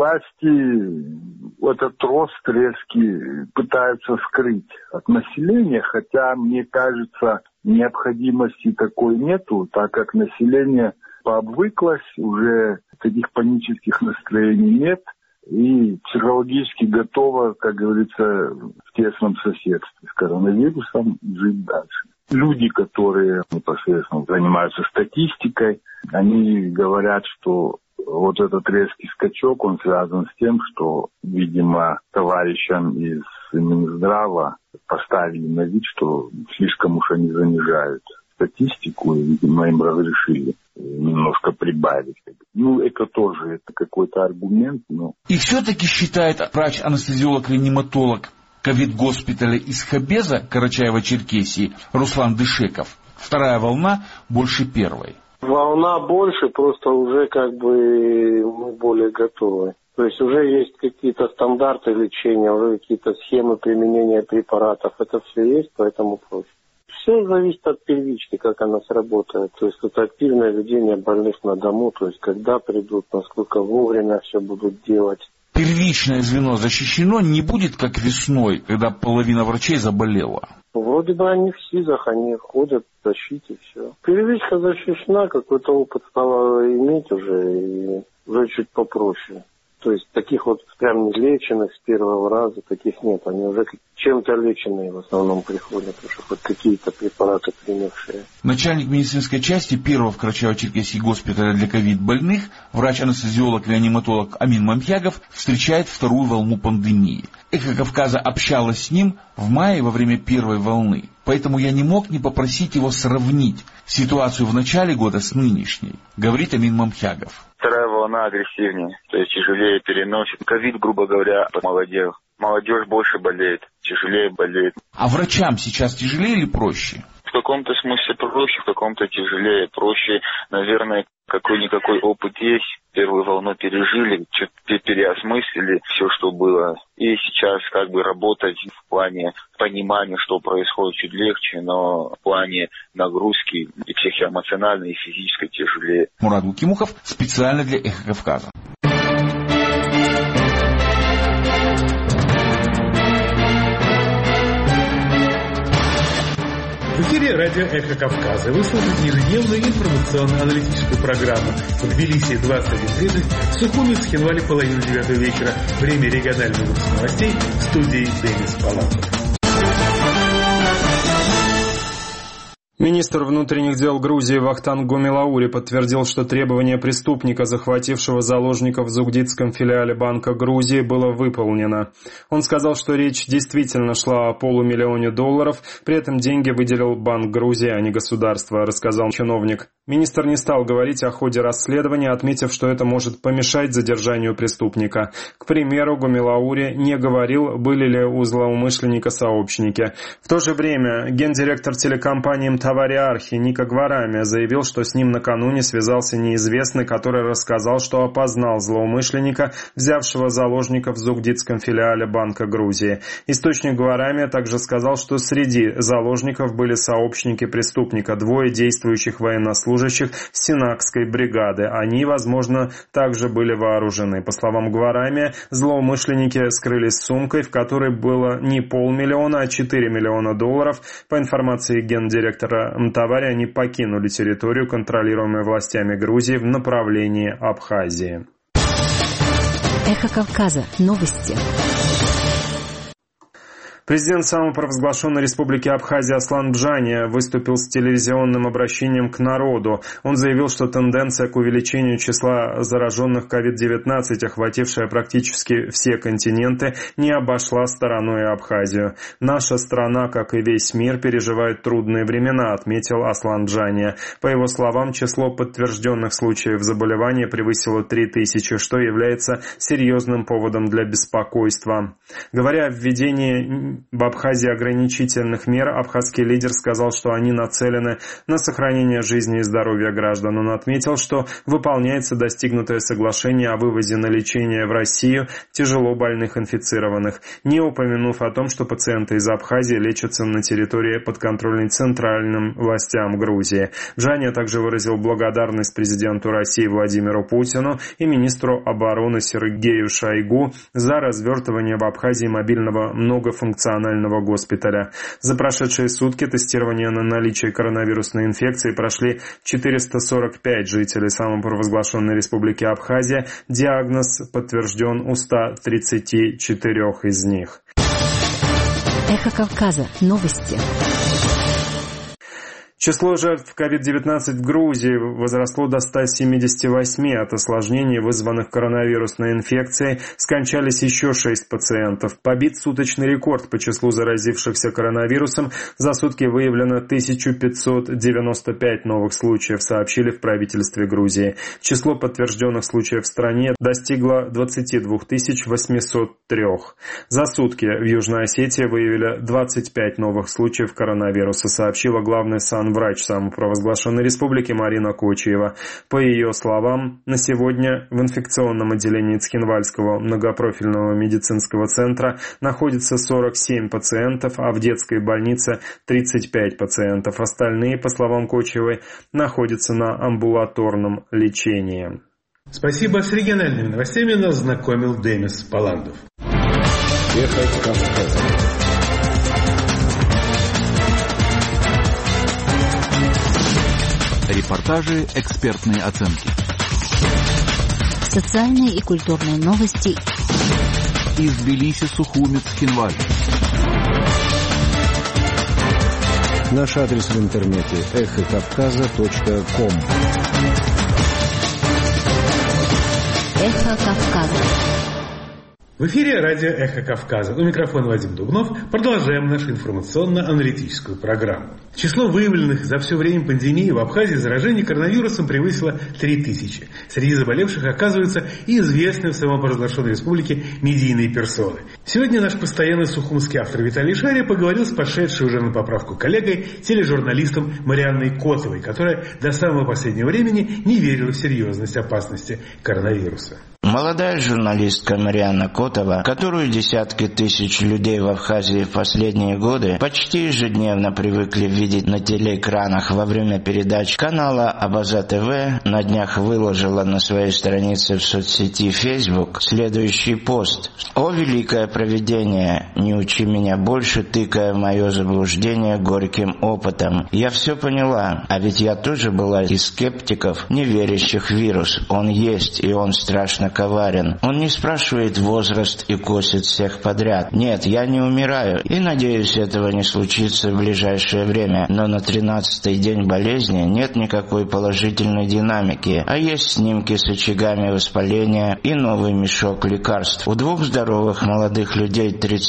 власти этот рост резкий пытаются скрыть от населения, хотя, мне кажется, необходимости такой нету, так как население пообвыклось, уже таких панических настроений нет и психологически готово, как говорится, в тесном соседстве с коронавирусом жить дальше. Люди, которые непосредственно занимаются статистикой, они говорят, что вот этот резкий скачок, он связан с тем, что, видимо, товарищам из Минздрава поставили на вид, что слишком уж они занижают статистику, и, видимо, им разрешили немножко прибавить. Это тоже какой-то аргумент. И все-таки считает врач-анестезиолог-реаниматолог ковид-госпиталя из Хабеза, Карачаево-Черкесии, Руслан Дышеков, вторая волна больше первой. Волна больше, просто уже мы более готовы. То есть уже есть какие-то стандарты лечения, уже какие-то схемы применения препаратов. Это все есть, поэтому проще. Все зависит от первички, как она сработает. То есть это активное ведение больных на дому, то есть когда придут, насколько вовремя все будут делать. Первичное звено защищено, не будет как весной, когда половина врачей заболела. Вроде бы они в СИЗах, они ходят в защите, все. Первичка защищена, какой-то опыт стало иметь уже, и уже чуть попроще. То есть таких прям нелеченных с первого раза, таких нет. Они уже чем-то леченые в основном приходят, уже хоть какие-то препараты принявшие. Начальник медицинской части первого в Карачаево-Черкесии госпиталя для ковид-больных, врач-анестезиолог-реаниматолог Амин Мамхягов встречает вторую волну пандемии. «Эхо Кавказа» общалась с ним в мае во время первой волны. Поэтому я не мог не попросить его сравнить ситуацию в начале года с нынешней, говорит Амин Мамхягов. Вторая волна волна агрессивнее, то есть тяжелее переносит. Ковид, грубо говоря, молодежь. Молодежь больше болеет, тяжелее болеет. А врачам сейчас тяжелее или проще? В каком-то смысле проще, в каком-то тяжелее. Проще, наверное, какой-никакой опыт есть. Первую волну пережили, чуть переосмыслили все, что было. И сейчас как бы работать в плане понимания, что происходит, чуть легче, но в плане нагрузки и психоэмоциональной, и физической тяжелее. Мурат Гукимухов специально для «Эхо Кавказа». В эфире радио «Эхо Кавказа». Вы слушаете ежедневную информационно-аналитическую программу в Тбилиси 21:30, в Сухуми, Цхинвале, половину 9 вечера. Время региональных выпусков новостей в студии Денис Палатов. Министр внутренних дел Грузии Вахтанг Гумилаури подтвердил, что требование преступника, захватившего заложников в Зугдитском филиале Банка Грузии, было выполнено. Он сказал, что речь действительно шла о $500 000, при этом деньги выделил Банк Грузии, а не государство, рассказал чиновник. Министр не стал говорить о ходе расследования, отметив, что это может помешать задержанию преступника. К примеру, Гумилаури не говорил, были ли у злоумышленника сообщники. В то же время гендиректор телекомпании Мтавари-Архи Ника Гварами заявил, что с ним накануне связался неизвестный, который рассказал, что опознал злоумышленника, взявшего заложников в Зугдитском филиале Банка Грузии. Источник Гварами также сказал, что среди заложников были сообщники преступника, 2 действующих военнослужащих Синакской бригады. Они, возможно, также были вооружены. По словам Гварами, злоумышленники скрылись с сумкой, в которой было не $500 000, а $4 миллиона. По информации гендиректора Мтавари, они покинули территорию, контролируемую властями Грузии, в направлении Абхазии. Эхо Кавказа. Новости. Президент самопровозглашенной республики Абхазия Аслан Бжания выступил с телевизионным обращением к народу. Он заявил, что тенденция к увеличению числа зараженных COVID-19, охватившая практически все континенты, не обошла стороной Абхазию. «Наша страна, как и весь мир, переживает трудные времена», отметил Аслан Бжания. По его словам, число подтвержденных случаев заболевания превысило 3000, что является серьезным поводом для беспокойства. Говоря о введении в Абхазии ограничительных мер, абхазский лидер сказал, что они нацелены на сохранение жизни и здоровья граждан. Он отметил, что выполняется достигнутое соглашение о вывозе на лечение в Россию тяжело больных инфицированных, не упомянув о том, что пациенты из Абхазии лечатся на территории, подконтрольной центральным властям Грузии. Бжания также выразил благодарность президенту России Владимиру Путину и министру обороны Сергею Шойгу за развертывание в Абхазии мобильного многофункционального госпиталя. За прошедшие сутки тестирование на наличие коронавирусной инфекции прошли 445 жителей самопровозглашенной республики Абхазия. Диагноз подтвержден у 134 из них. Эхо Кавказа. Новости. Число жертв COVID-19 в Грузии возросло до 178. От осложнений, вызванных коронавирусной инфекцией, скончались еще 6 пациентов. Побит суточный рекорд по числу заразившихся коронавирусом. За сутки выявлено 1595 новых случаев, сообщили в правительстве Грузии. Число подтвержденных случаев в стране достигло 22 803. За сутки в Южной Осетии выявили 25 новых случаев коронавируса, сообщила главный врач самопровозглашенной республики Марина Кочиева. По ее словам, на сегодня в инфекционном отделении Цхинвальского многопрофильного медицинского центра находится 47 пациентов, а в детской больнице 35 пациентов. Остальные, по словам Кочиевой, находятся на амбулаторном лечении. Спасибо. С региональными новостями нас знакомил Денис Паландов. Эхо Кавказа. Репортажи, экспертные оценки. Социальные и культурные новости. Из Тбилиси, Сухуми, Цхинваль. Наш адрес в интернете эхокавказа.ком. Эхо Кавказа. В эфире радио «Эхо Кавказа». У микрофона Вадим Дубнов. Продолжаем нашу информационно-аналитическую программу. Число выявленных за все время пандемии в Абхазии заражений коронавирусом превысило 3000. Среди заболевших оказываются и известные в самопровозглашенной республике медийные персоны. Сегодня наш постоянный сухумский автор Виталий Шария поговорил с пошедшей уже на поправку коллегой, тележурналистом Марианной Котовой, которая до самого последнего времени не верила в серьезность опасности коронавируса. Молодая журналистка Марианна Котова, которую десятки тысяч людей в Абхазии в последние годы почти ежедневно привыкли видеть на телеэкранах во время передач канала Абаза ТВ, на днях выложила на своей странице в соцсети Facebook следующий пост. «О, великое провидение, не учи меня больше, тыкая в мое заблуждение горьким опытом. Я все поняла, а ведь я тоже была из скептиков, не верящих в вирус. Он есть, и он страшно коварен. Он не спрашивает возраст и косит всех подряд. Нет, я не умираю, и надеюсь, этого не случится в ближайшее время. Но на 13-й день болезни нет никакой положительной динамики, а есть снимки с очагами воспаления и новый мешок лекарств. У двух здоровых молодых людей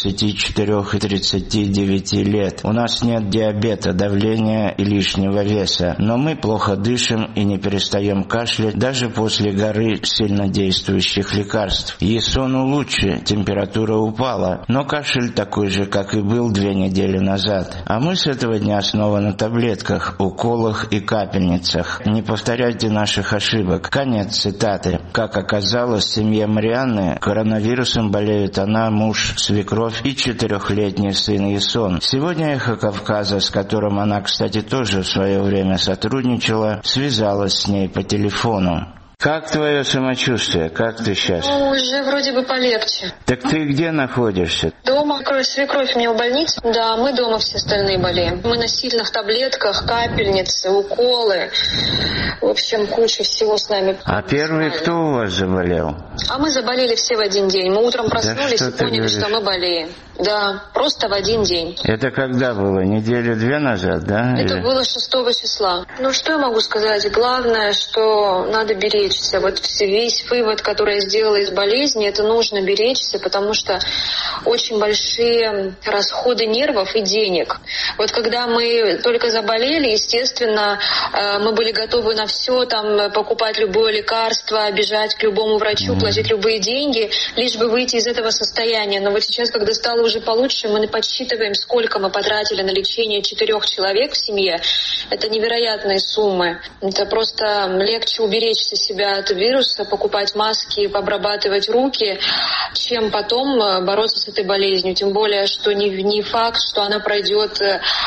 34 и 39 лет. У нас нет диабета, давления и лишнего веса, но мы плохо дышим и не перестаем кашлять даже после горы сильнодействующих лекарств. Есону лучше, температура упала, но кашель такой же, как и был 2 недели назад. А мы с этого дня снова на таблетках, уколах и капельницах. Не повторяйте наших ошибок». Конец цитаты. Как оказалось, в семье Марианны коронавирусом болеют она, муж, свекровь и 4-летний сын Есон. Сегодня «Эхо Кавказа», с которым она, кстати, тоже в свое время сотрудничала, связалась с ней по телефону. Как твое самочувствие? Как ты сейчас? Ну, уже вроде бы полегче. Так ты где находишься? Дома. Свекровь у меня в больнице. Да, мы дома все остальные болеем. Мы на сильных таблетках, капельницы, уколы. В общем, куча всего с нами. А первый кто у вас заболел? А мы заболели все в один день. Мы утром проснулись и поняли, что мы болеем. Да, просто в один день. Это когда было? 1-2 недели назад, да? Это было 6 числа. Ну, что я могу сказать? Главное, что надо беречься. Вот весь вывод, который я сделала из болезни, это нужно беречься, потому что очень большие расходы нервов и денег. Вот когда мы только заболели, естественно, мы были готовы на все, там, покупать любое лекарство, бежать к любому врачу, платить любые деньги, лишь бы выйти из этого состояния. Но вот сейчас, когда стало уже получше, мы подсчитываем, сколько мы потратили на лечение 4 человек в семье. Это невероятные суммы. Это просто легче уберечься себя от вируса, покупать маски, обрабатывать руки, чем потом бороться с этой болезнью. Тем более, что не факт, что она пройдет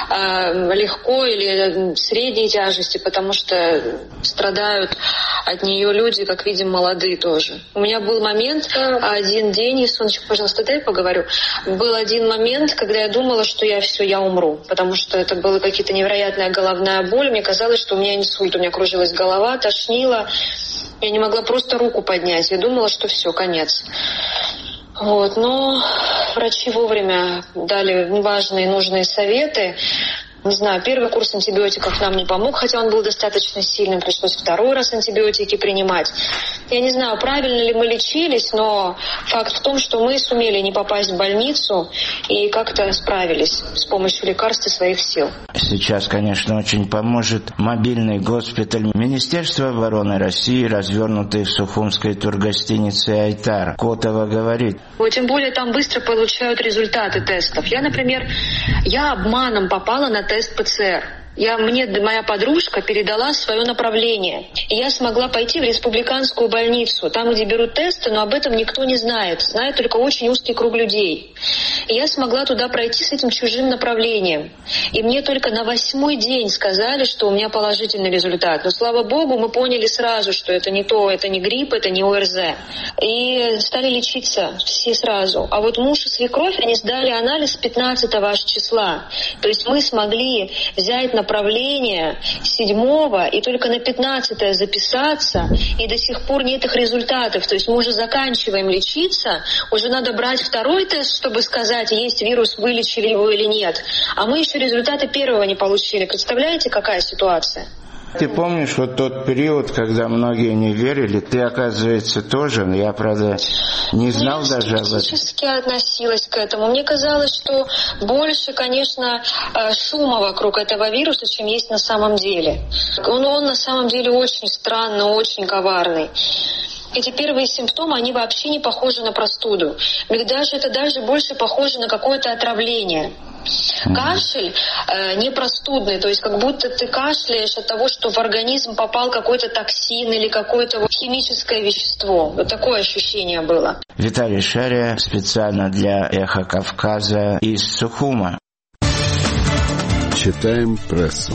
легко или средней тяжести, потому что страдают от нее люди, как видим, молодые тоже. У меня был момент, один день, Сонечка, пожалуйста, дай поговорю. Был один момент, когда я думала, что я умру, потому что это была какая-то невероятная головная боль. Мне казалось, что у меня инсульт, у меня кружилась голова, тошнило. Я не могла просто руку поднять. Я думала, что все, конец. Вот. Но врачи вовремя дали важные и нужные советы. Не знаю, первый курс антибиотиков нам не помог, хотя он был достаточно сильным, пришлось 2-й раз антибиотики принимать. Я не знаю, правильно ли мы лечились, но факт в том, что мы сумели не попасть в больницу и как-то справились с помощью лекарств и своих сил. Сейчас, конечно, очень поможет мобильный госпиталь Министерства обороны России, развернутый в сухумской тургостинице «Айтар». Котова говорит. Вот, тем более там быстро получают результаты тестов. Я, например, обманом попала на тест ПЦР. Мне моя подружка передала свое направление. И я смогла пойти в республиканскую больницу, там, где берут тесты, но об этом никто не знает. Знает только очень узкий круг людей. И я смогла туда пройти с этим чужим направлением. И мне только на 8-й день сказали, что у меня положительный результат. Но, слава богу, мы поняли сразу, что это не то, это не грипп, это не ОРЗ. И стали лечиться все сразу. А вот муж и свекровь, они сдали анализ 15 аж числа. То есть мы смогли взять направление 7-го и только на 15-е записаться, и до сих пор нет их результатов. То есть мы уже заканчиваем лечиться, уже надо брать 2-й тест, чтобы сказать, есть вирус, вылечили его или нет. А мы еще результаты 1-го не получили. Представляете, какая ситуация? Ты помнишь вот тот период, когда многие не верили? Ты, оказывается, тоже. Я, правда, не знал даже об этом. Я скептически относилась к этому. Мне казалось, что больше, конечно, шума вокруг этого вируса, чем есть на самом деле. Он на самом деле очень странный, очень коварный. Эти первые симптомы, они вообще не похожи на простуду. Это даже больше похоже на какое-то отравление. Кашель не простудный, то есть как будто ты кашляешь от того, что в организм попал какой-то токсин или какое-то химическое вещество. Вот такое ощущение было. Виталий Шария специально для «Эхо Кавказа» из Сухума. Читаем прессу.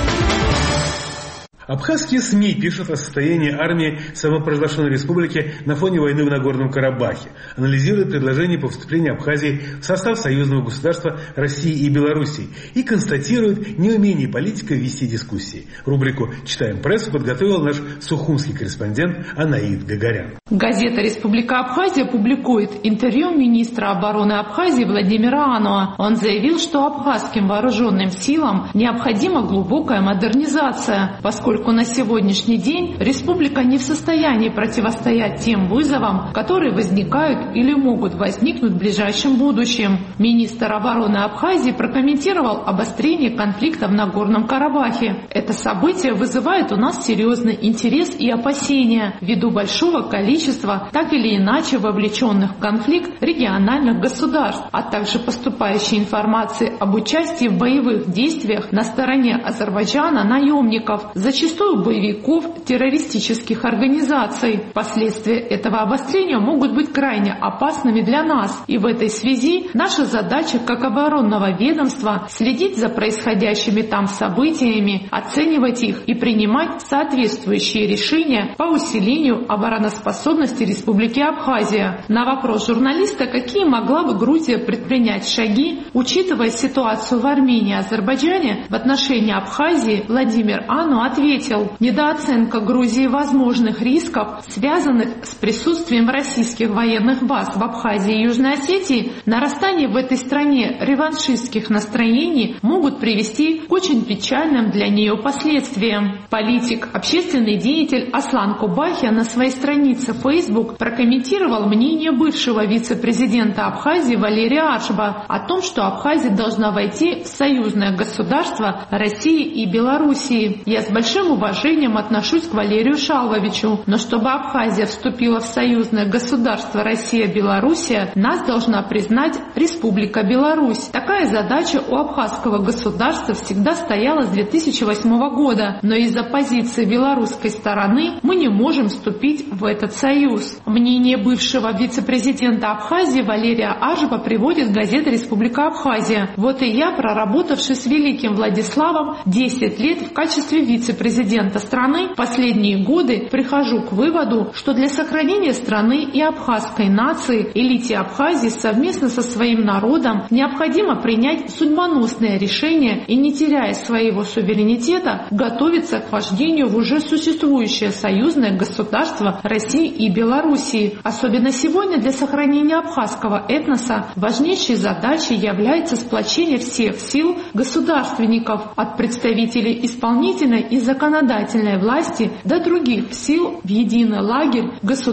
Абхазские СМИ пишут о состоянии армии самопровозглашенной республики на фоне войны в Нагорном Карабахе, анализируют предложения по вступлению Абхазии в состав союзного государства России и Белоруссии и констатируют неумение политика вести дискуссии. Рубрику «Читаем прессу» подготовил наш сухумский корреспондент Анаид Гагарян. Газета «Республика Абхазия» публикует интервью министра обороны Абхазии Владимира Ануа. Он заявил, что абхазским вооруженным силам необходима глубокая модернизация, поскольку на сегодняшний день республика не в состоянии противостоять тем вызовам, которые возникают или могут возникнуть в ближайшем будущем. Министр обороны Абхазии прокомментировал обострение конфликта в Нагорном Карабахе. Это событие вызывает у нас серьезный интерес и опасения ввиду большого количества так или иначе вовлеченных в конфликт региональных государств, а также поступающей информации об участии в боевых действиях на стороне Азербайджана наемников, зачастую боевиков террористических организаций. Последствия этого обострения могут быть крайне опасными для нас. И в этой связи наша задача как оборонного ведомства следить за происходящими там событиями, оценивать их и принимать соответствующие решения по усилению обороноспособности Республики Абхазия. На вопрос журналиста, какие могла бы Грузия предпринять шаги, учитывая ситуацию в Армении и Азербайджане в отношении Абхазии, Владимир Ануа ответил: недооценка Грузии возможных рисков, связанных с присутствием российских военных баз в Абхазии и Южной Осетии, нарастание в этой стране реваншистских настроений могут привести к очень печальным для нее последствиям. Политик, общественный деятель Аслан Кубахия на своей странице Facebook прокомментировал мнение бывшего вице-президента Абхазии Валерия Ашба о том, что Абхазия должна войти в союзное государство России и Белоруссии. Я с большим уважением отношусь к Валерию Шалвовичу, но чтобы Абхазия вступила в союзное государство Россия-Белоруссия, нас должна признать Республика Беларусь. Такая задача у абхазского государства всегда стояла с 2008 года, но из-за позиции белорусской стороны мы не можем вступить в этот союз. Мнение бывшего вице-президента Абхазии Валерия Ашба приводит газета «Республика Абхазия». Вот и я, проработавший с великим Владиславом 10 лет в качестве вице-президента страны, в последние годы прихожу к выводу, что для сохранения страны и абхазской нации элите Абхазии совместно со своим народом необходимо принять судьбоносное решение и, не теряя своего суверенитета, готовиться к вхождению в уже существующее союзное государство России и Белоруссии. Особенно сегодня для сохранения абхазского этноса важнейшей задачей является сплочение всех сил государственников, от представителей исполнительной и законодательной власти до других сил в единый лагерь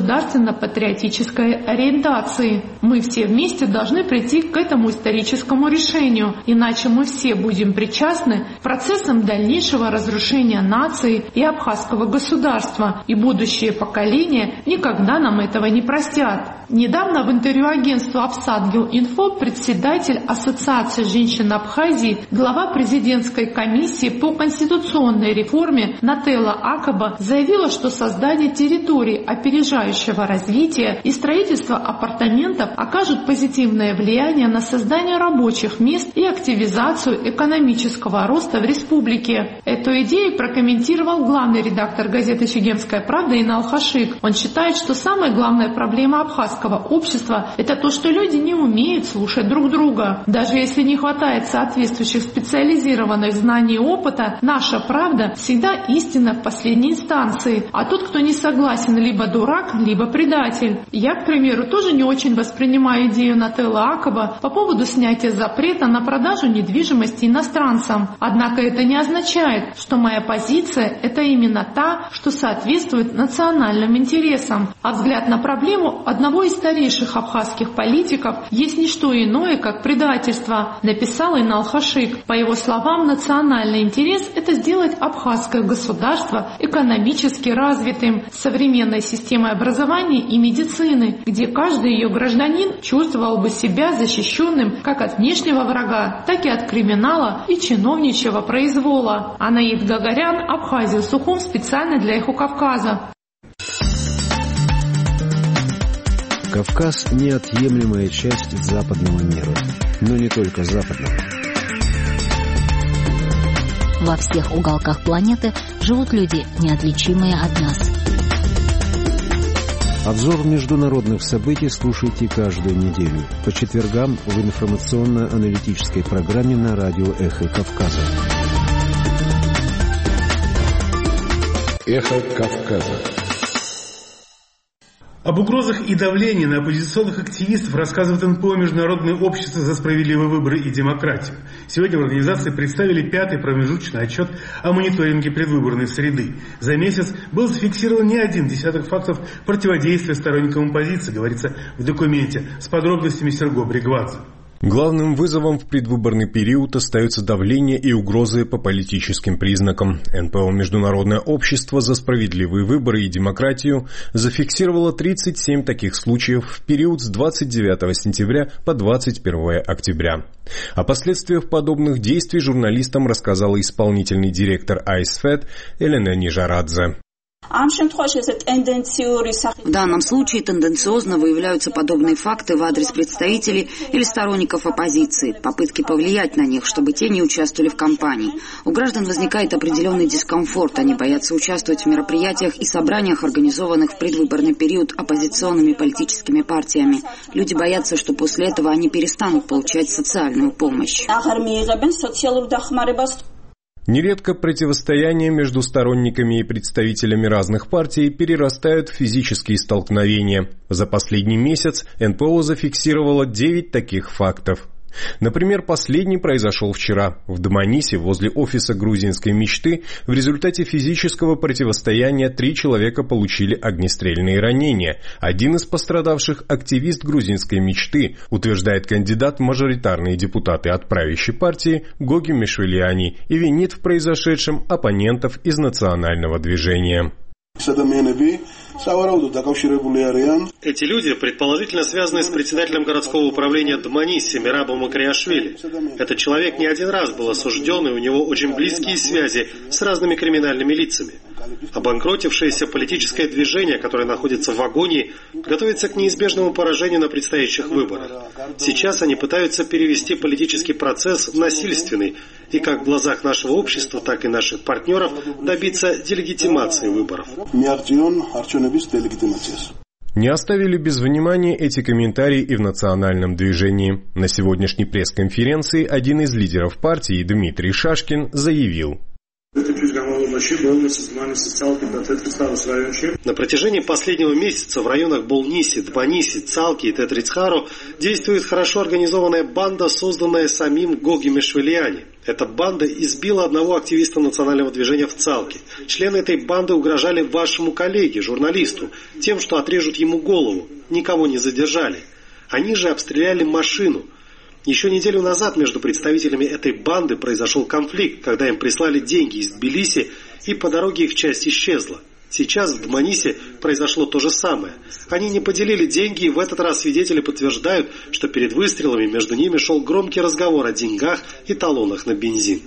государственно-патриотической ориентации. Мы все вместе должны прийти к этому историческому решению, иначе мы все будем причастны к процессам дальнейшего разрушения нации и абхазского государства, и будущие поколения никогда нам этого не простят. Недавно в интервью агентству Абсадгил-Инфо председатель Ассоциации женщин Абхазии, глава президентской комиссии по конституционной реформе Нателла Акаба заявила, что создание территорий опережающего развития и строительство апартаментов окажут позитивное влияние на создание рабочих мест и активизацию экономического роста в республике. Эту идею прокомментировал главный редактор газеты «Чегемская правда» Инал Хашик. Он считает, что самая главная проблема абхазского общества – это то, что люди не умеют слушать друг друга. Даже если не хватает соответствующих специализированных знаний и опыта, наша правда всегда истина в последней инстанции, а тот, кто не согласен, либо дурак, либо предатель. Я, к примеру, тоже не очень воспринимаю идею Нателла Акаба по поводу снятия запрета на продажу недвижимости иностранцам. Однако это не означает, означает, что моя позиция – это именно та, что соответствует национальным интересам. А взгляд на проблему одного из старейших абхазских политиков есть не что иное, как предательство, написал Инал Хашик. По его словам, национальный интерес – это сделать абхазское государство экономически развитым, с современной системой образования и медицины, где каждый ее гражданин чувствовал бы себя защищенным как от внешнего врага, так и от криминала и чиновничьего произвола. Анаид Гагарян, Абхазия, Сухум, специально для Эхо Кавказа. Кавказ – неотъемлемая часть западного мира, но не только западного. Во всех уголках планеты живут люди, неотличимые от нас. Обзор международных событий слушайте каждую неделю по четвергам в информационно-аналитической программе на радио «Эхо Кавказа». «Эхо Кавказа». Об угрозах и давлении на оппозиционных активистов рассказывает НПО «Международное общество за справедливые выборы и демократию». Сегодня в организации представили 5-й промежуточный отчет о мониторинге предвыборной среды. За месяц был зафиксирован не один десяток фактов противодействия сторонникам оппозиции, говорится в документе, с подробностями Серго Бригвадзе. Главным вызовом в предвыборный период остаются давление и угрозы по политическим признакам. НПО «Международное общество за справедливые выборы и демократию» зафиксировало 37 таких случаев в период с 29 сентября по 21 октября. О последствиях подобных действий журналистам рассказала исполнительный директор АИСФЭД Элена Нижарадзе. В данном случае тенденциозно выявляются подобные факты в адрес представителей или сторонников оппозиции, попытки повлиять на них, чтобы те не участвовали в кампании. У граждан возникает определенный дискомфорт, они боятся участвовать в мероприятиях и собраниях, организованных в предвыборный период оппозиционными политическими партиями. Люди боятся, что после этого они перестанут получать социальную помощь. Нередко противостояния между сторонниками и представителями разных партий перерастают в физические столкновения. За последний месяц НПО зафиксировало 9 таких фактов. Например, последний произошел вчера. В Дманисе, возле офиса грузинской мечты, в результате физического противостояния 3 человека получили огнестрельные ранения. Один из пострадавших – активист грузинской мечты, утверждает кандидат в мажоритарные депутаты от правящей партии Гоги Мишвилиани, и винит в произошедшем оппонентов из национального движения. Эти люди предположительно связаны с председателем городского управления Дманиси Мирабом Акриашвили. Этот человек не один раз был осужден, и у него очень близкие связи с разными криминальными лицами. Обанкротившееся политическое движение, которое находится в агонии, готовится к неизбежному поражению на предстоящих выборах. Сейчас они пытаются перевести политический процесс в насильственный, и как в глазах нашего общества, так и наших партнеров добиться делегитимации выборов. Не оставили без внимания эти комментарии и в национальном движении. На сегодняшней пресс-конференции один из лидеров партии, Дмитрий Шашкин, заявил: на протяжении последнего месяца в районах Болниси, Дманиси, Цалки и Тетрицхаро действует хорошо организованная банда, созданная самим Гоги Мишвилиани. Эта банда избила одного активиста национального движения в Цалке. Члены этой банды угрожали вашему коллеге, журналисту, тем, что отрежут ему голову. Никого не задержали. Они же обстреляли машину. Еще неделю назад между представителями этой банды произошел конфликт, когда им прислали деньги из Тбилиси, и по дороге их часть исчезла. Сейчас в Дманисе произошло то же самое. Они не поделили деньги, и в этот раз свидетели подтверждают, что перед выстрелами между ними шел громкий разговор о деньгах и талонах на бензин.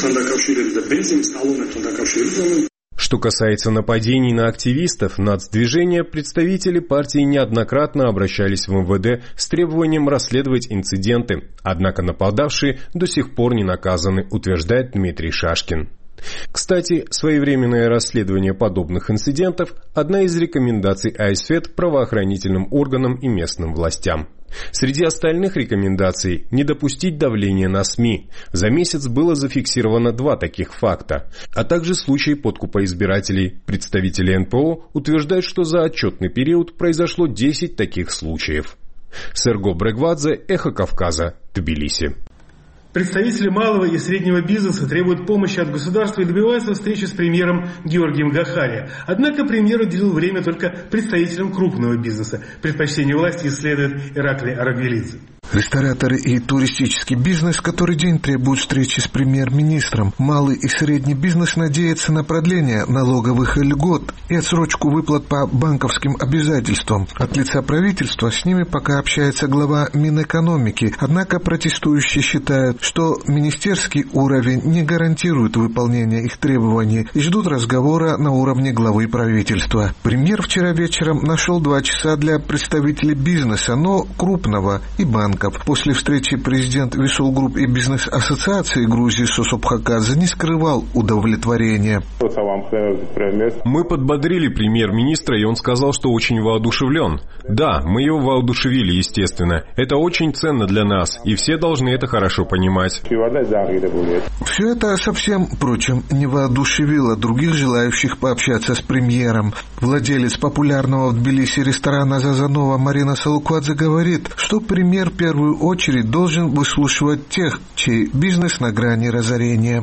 Что касается нападений на активистов нацдвижения, представители партии неоднократно обращались в МВД с требованием расследовать инциденты, однако нападавшие до сих пор не наказаны, утверждает Дмитрий Шашкин. Кстати, своевременное расследование подобных инцидентов – одна из рекомендаций АИСФЭД правоохранительным органам и местным властям. Среди остальных рекомендаций – не допустить давления на СМИ. За месяц было зафиксировано 2 таких факта, а также случай подкупа избирателей. Представители НПО утверждают, что за отчетный период произошло 10 таких случаев. Серго Брегвадзе, Эхо Кавказа, Тбилиси. Представители малого и среднего бизнеса требуют помощи от государства и добиваются встречи с премьером Георгием Гахари. Однако премьер уделил время только представителям крупного бизнеса. Предпочтение власти исследует Ираклий Арагвелидзе. Рестораторы и туристический бизнес который день требуют встречи с премьер-министром. Малый и средний бизнес надеется на продление налоговых льгот и отсрочку выплат по банковским обязательствам. От лица правительства с ними пока общается глава Минэкономики. Однако протестующие считают, что министерский уровень не гарантирует выполнение их требований и ждут разговора на уровне главы правительства. Премьер вчера вечером нашел 2 часа для представителей бизнеса, но крупного и банка. После встречи президент Висул Групп и бизнес-ассоциации Грузии Сосо Бхакадзе не скрывал удовлетворения. Мы подбодрили премьер-министра, и он сказал, что очень воодушевлен. Да, мы его воодушевили, естественно. Это очень ценно для нас, и все должны это хорошо понимать. Все это совсем, впрочем, не воодушевило других желающих пообщаться с премьером. Владелец популярного в Тбилиси ресторана «Зазанова» Марина Салуквадзе говорит, что премьер в первую очередь должен выслушивать тех, чей бизнес на грани разорения.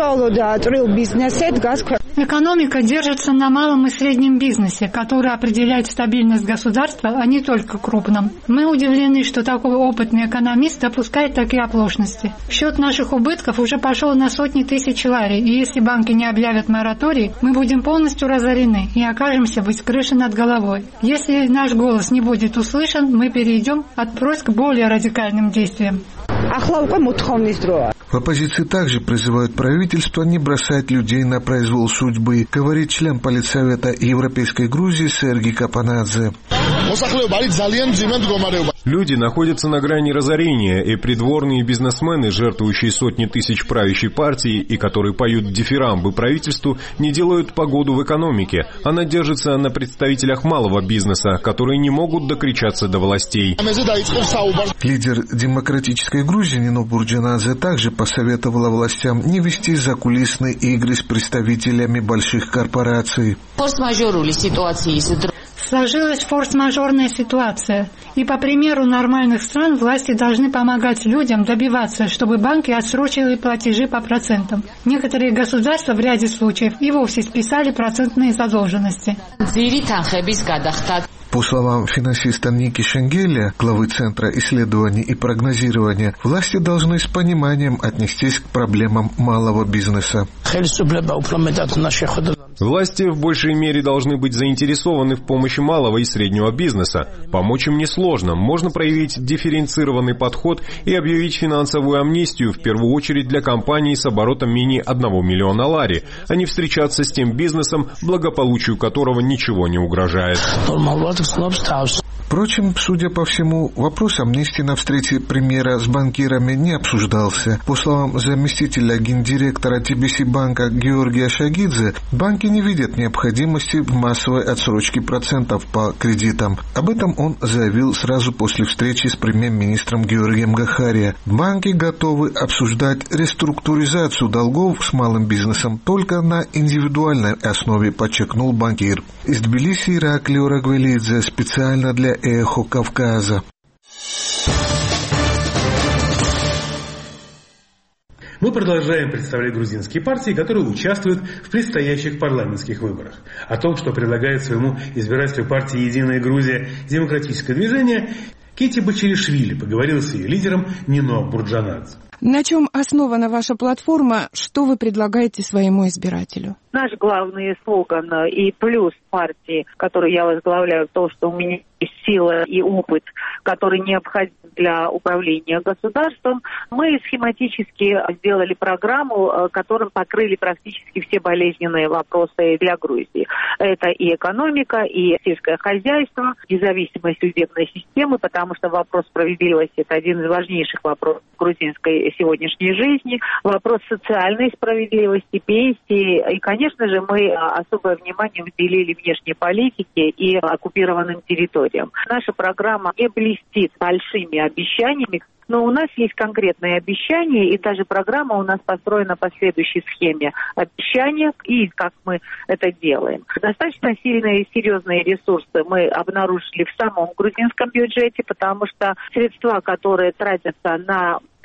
Экономика держится на малом и среднем бизнесе, который определяет стабильность государства, а не только крупном. Мы удивлены, что такой опытный экономист допускает такие оплошности. Счет наших убытков уже пошел на сотни тысяч лари, и если банки не объявят мораторий, мы будем полностью разорены и окажемся без крыши над головой. Если наш голос не будет услышан, мы перейдем от просьб к более радикальным действиям. В оппозиции также призывают правительство не бросать людей на произвол судьбы, говорит член Политсовета Европейской Грузии Сергей Капанадзе. Люди находятся на грани разорения, и придворные бизнесмены, жертвующие сотни тысяч правящей партии и которые поют дифирамбы правительству, не делают погоду в экономике. Она держится на представителях малого бизнеса, которые не могут докричаться до властей. Лидер демократической Грузии Нино Бурджанадзе также посоветовала властям не вести закулисные игры с представителями больших корпораций. Сложилась форс-мажорная ситуация, и по примеру нормальных стран власти должны помогать людям добиваться, чтобы банки отсрочили платежи по процентам. Некоторые государства в ряде случаев и вовсе списали процентные задолженности. По словам финансиста Ники Шенгеля, главы Центра исследований и прогнозирования, власти должны с пониманием отнестись к проблемам малого бизнеса. Власти в большей мере должны быть заинтересованы в помощи малого и среднего бизнеса. Помочь им несложно. Можно проявить дифференцированный подход и объявить финансовую амнистию в первую очередь для компаний с оборотом менее 1 миллиона лари, а не встречаться с тем бизнесом, благополучию которого ничего не угрожает. Впрочем, судя по всему, вопрос амнистии на встрече премьера с банкирами не обсуждался. По словам заместителя гендиректора TBC банка Георгия Шагидзе, банки не видят необходимости в массовой отсрочке процентов по кредитам. Об этом он заявил сразу после встречи с премьер-министром Георгием Гахари. Банки готовы обсуждать реструктуризацию долгов с малым бизнесом только на индивидуальной основе, подчеркнул банкир. Из Тбилиси Ираклий Арагвелидзе специально для «Эхо Кавказа». Мы продолжаем представлять грузинские партии, которые участвуют в предстоящих парламентских выборах. О том, что предлагает своему избирателю партии «Единая Грузия» демократическое движение, Кети Бачиришвили поговорила с ее лидером Нино Бурджанадзе. На чем основана ваша платформа? Что вы предлагаете своему избирателю? Наш главный слоган и плюс партии, которую я возглавляю, то, что у меня есть сила и опыт, который необходим для управления государством. Мы схематически сделали программу, которым покрыли практически все болезненные вопросы для Грузии. Это и экономика, и сельское хозяйство, независимость судебной системы, потому что вопрос справедливости – это один из важнейших вопросов грузинской сегодняшней жизни, вопрос социальной справедливости, пенсии. И, конечно же, мы особое внимание уделили внешней политике и оккупированным территориям. Наша программа не блестит большими обещаниями, но у нас есть конкретные обещания, и даже программа у нас построена по следующей схеме. Обещания и как мы это делаем. Достаточно сильные и серьезные ресурсы мы обнаружили в самом грузинском бюджете, потому что средства, которые тратятся на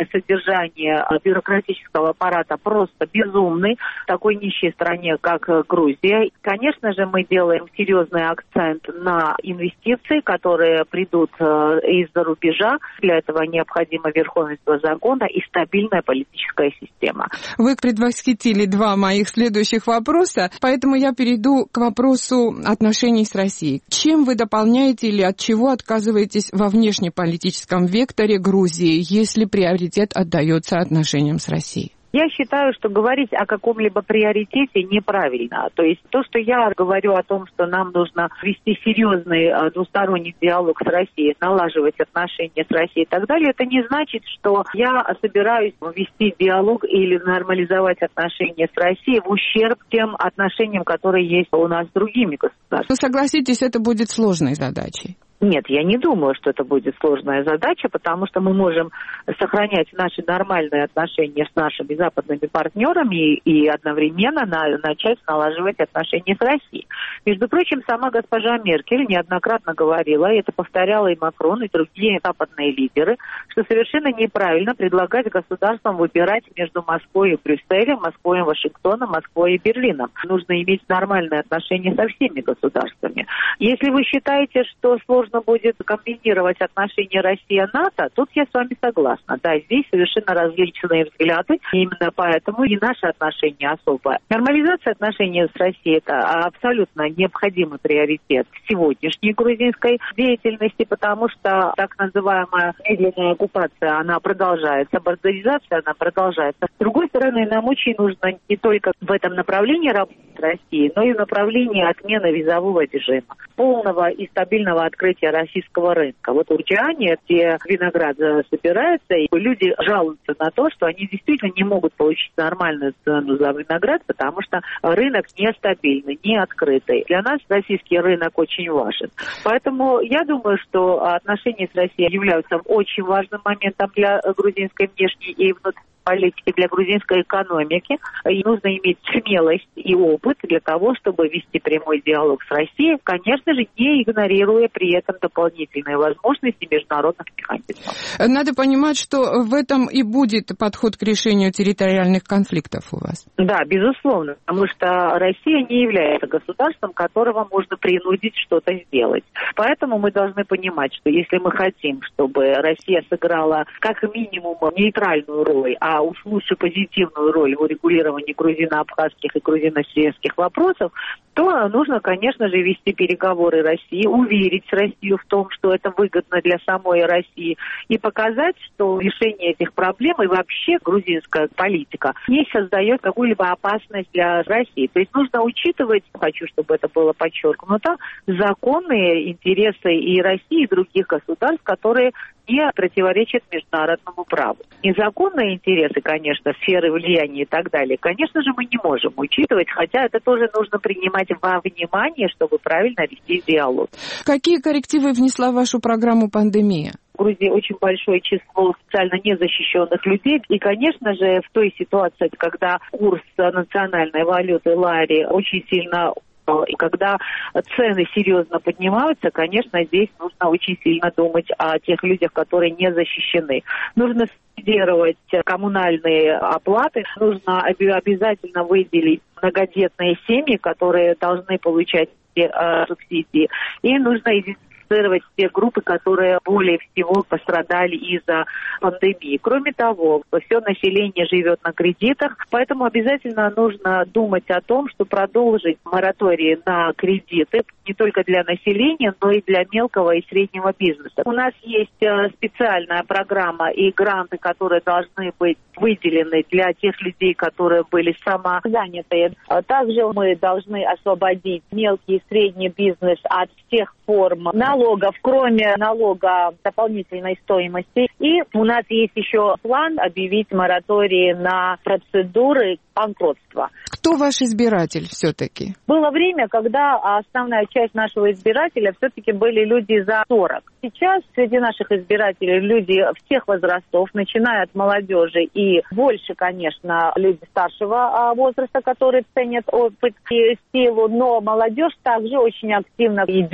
содержание бюрократического аппарата просто безумный в такой нищей стране, как Грузия. Конечно же, мы делаем серьезный акцент на инвестиции, которые придут из-за рубежа. Для этого необходимо верховенство закона и стабильная политическая система. Вы предвосхитили два моих следующих вопроса, поэтому я перейду к вопросу отношений с Россией. Чем вы дополняете или от чего отказываетесь во внешнеполитическом векторе Грузии, если приоритет отдается отношениям с Россией? Я считаю, что говорить о каком-либо приоритете неправильно. То есть то, что я говорю о том, что нам нужно вести серьезный двусторонний диалог с Россией, налаживать отношения с Россией и так далее, это не значит, что я собираюсь вести диалог или нормализовать отношения с Россией в ущерб тем отношениям, которые есть у нас с другими государствами. Но согласитесь, это будет сложной задачей. Нет, я не думаю, что это будет сложная задача, потому что мы можем сохранять наши нормальные отношения с нашими западными партнерами и одновременно начать налаживать отношения с Россией. Между прочим, сама госпожа Меркель неоднократно говорила, и это повторяла и Макрон, и другие западные лидеры, что совершенно неправильно предлагать государствам выбирать между Москвой и Брюсселем, Москвой и Вашингтоном, Москвой и Берлином. Нужно иметь нормальные отношения со всеми государствами. Если вы считаете, что сложно будет комбинировать отношения Россия-НАТО, тут я с вами согласна. Да, здесь совершенно различные взгляды, и именно поэтому и наши отношения особо. Нормализация отношений с Россией – это абсолютно необходимый приоритет сегодняшней грузинской деятельности, потому что так называемая медленная оккупация, она продолжается, бардеризация, она продолжается. С другой стороны, нам очень нужно не только в этом направлении работать с Россией, но и в направлении отмены визового режима, полного и стабильного открытия российского рынка. Вот в Урчиане, где виноград собирается, и люди жалуются на то, что они действительно не могут получить нормальную цену за виноград, потому что рынок нестабильный, не открытый. Для нас российский рынок очень важен. Поэтому я думаю, что отношения с Россией являются очень важным моментом для грузинской внешней и внутренней политики, для грузинской экономики. И нужно иметь смелость и опыт для того, чтобы вести прямой диалог с Россией, конечно же, не игнорируя при этом дополнительные возможности международных механизмов. Надо понимать, что в этом и будет подход к решению территориальных конфликтов у вас. Да, безусловно, потому что Россия не является государством, которого можно принудить что-то сделать. Поэтому мы должны понимать, что если мы хотим, чтобы Россия сыграла как минимум нейтральную роль, а уж лучше позитивную роль в урегулировании грузино-абхазских и грузино-чеченских вопросов, то нужно, конечно же, вести переговоры России, уверить Россию в том, что это выгодно для самой России, и показать, что решение этих проблем и вообще грузинская политика не создает какую-либо опасность для России. То есть нужно учитывать, хочу, чтобы это было подчеркнуто, законные интересы и России, и других государств, которые не противоречат международному праву. Незаконные интересы, конечно, сферы влияния и так далее, конечно же, мы не можем учитывать, хотя это тоже нужно принимать во внимание, чтобы правильно вести диалог. Какие коррективы внесла в вашу программу пандемия? В Грузии очень большое число социально незащищенных людей. И, конечно же, в той ситуации, когда курс национальной валюты лари очень сильно и когда цены серьезно поднимаются, конечно, здесь нужно очень сильно думать о тех людях, которые не защищены. Нужно субсидировать коммунальные оплаты, нужно обязательно выделить многодетные семьи, которые должны получать субсидии, и нужно идентифицировать те группы, которые более всего пострадали из-за пандемии. Кроме того, все население живет на кредитах, поэтому обязательно нужно думать о том, что продолжить мораторий на кредиты не только для населения, но и для мелкого и среднего бизнеса. У нас есть специальная программа и гранты, которые должны быть выделены для тех людей, которые были самозанятые. Также мы должны освободить мелкий и средний бизнес от всех форм налогов, кроме налога дополнительной стоимости. И у нас есть еще план объявить мораторий на процедуры банкротства. Кто ваш избиратель все-таки? Было время, когда основная часть нашего избирателя все-таки были люди за 40. Сейчас среди наших избирателей люди всех возрастов, начиная от молодежи и больше, конечно, люди старшего возраста, которые ценят опыт и силу, но молодежь также очень активно идет в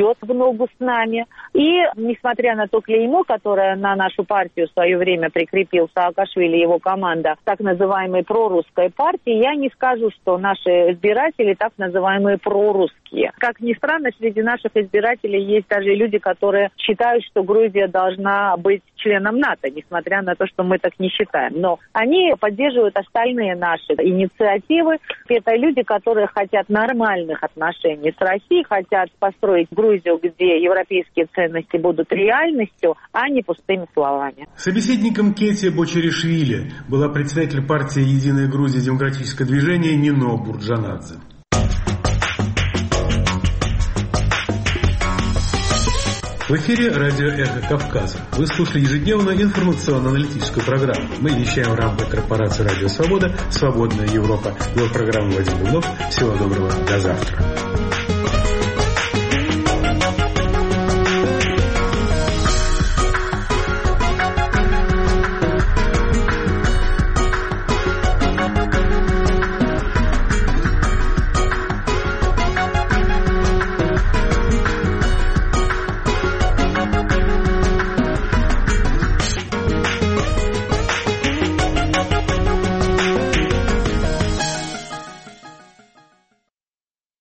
диалогу с нами. И, несмотря на то клеймо, которое на нашу партию в свое время прикрепил Саакашвили и его команда, так называемой прорусской партии, я не скажу, что наши избиратели так называемые прорусские. Как ни странно, среди наших избирателей есть даже люди, которые считают, что Грузия должна быть членом НАТО, несмотря на то, что мы так не считаем. Но они поддерживают остальные наши инициативы. Это люди, которые хотят нормальных отношений с Россией, хотят построить Грузию, где европейские ценности будут реальностью, а не пустыми словами. Собеседником Кети Бочаришвили была председатель партии «Единая Грузия. Демократическое движение» Нино Бурджанадзе. В эфире радио «Эхо Кавказа». Вы слушали ежедневную информационно-аналитическую программу. Мы вещаем в рамках корпорации «Радио Свобода», «Свободная Европа». Вел программу Вадим Бугнов. Всего доброго. До завтра.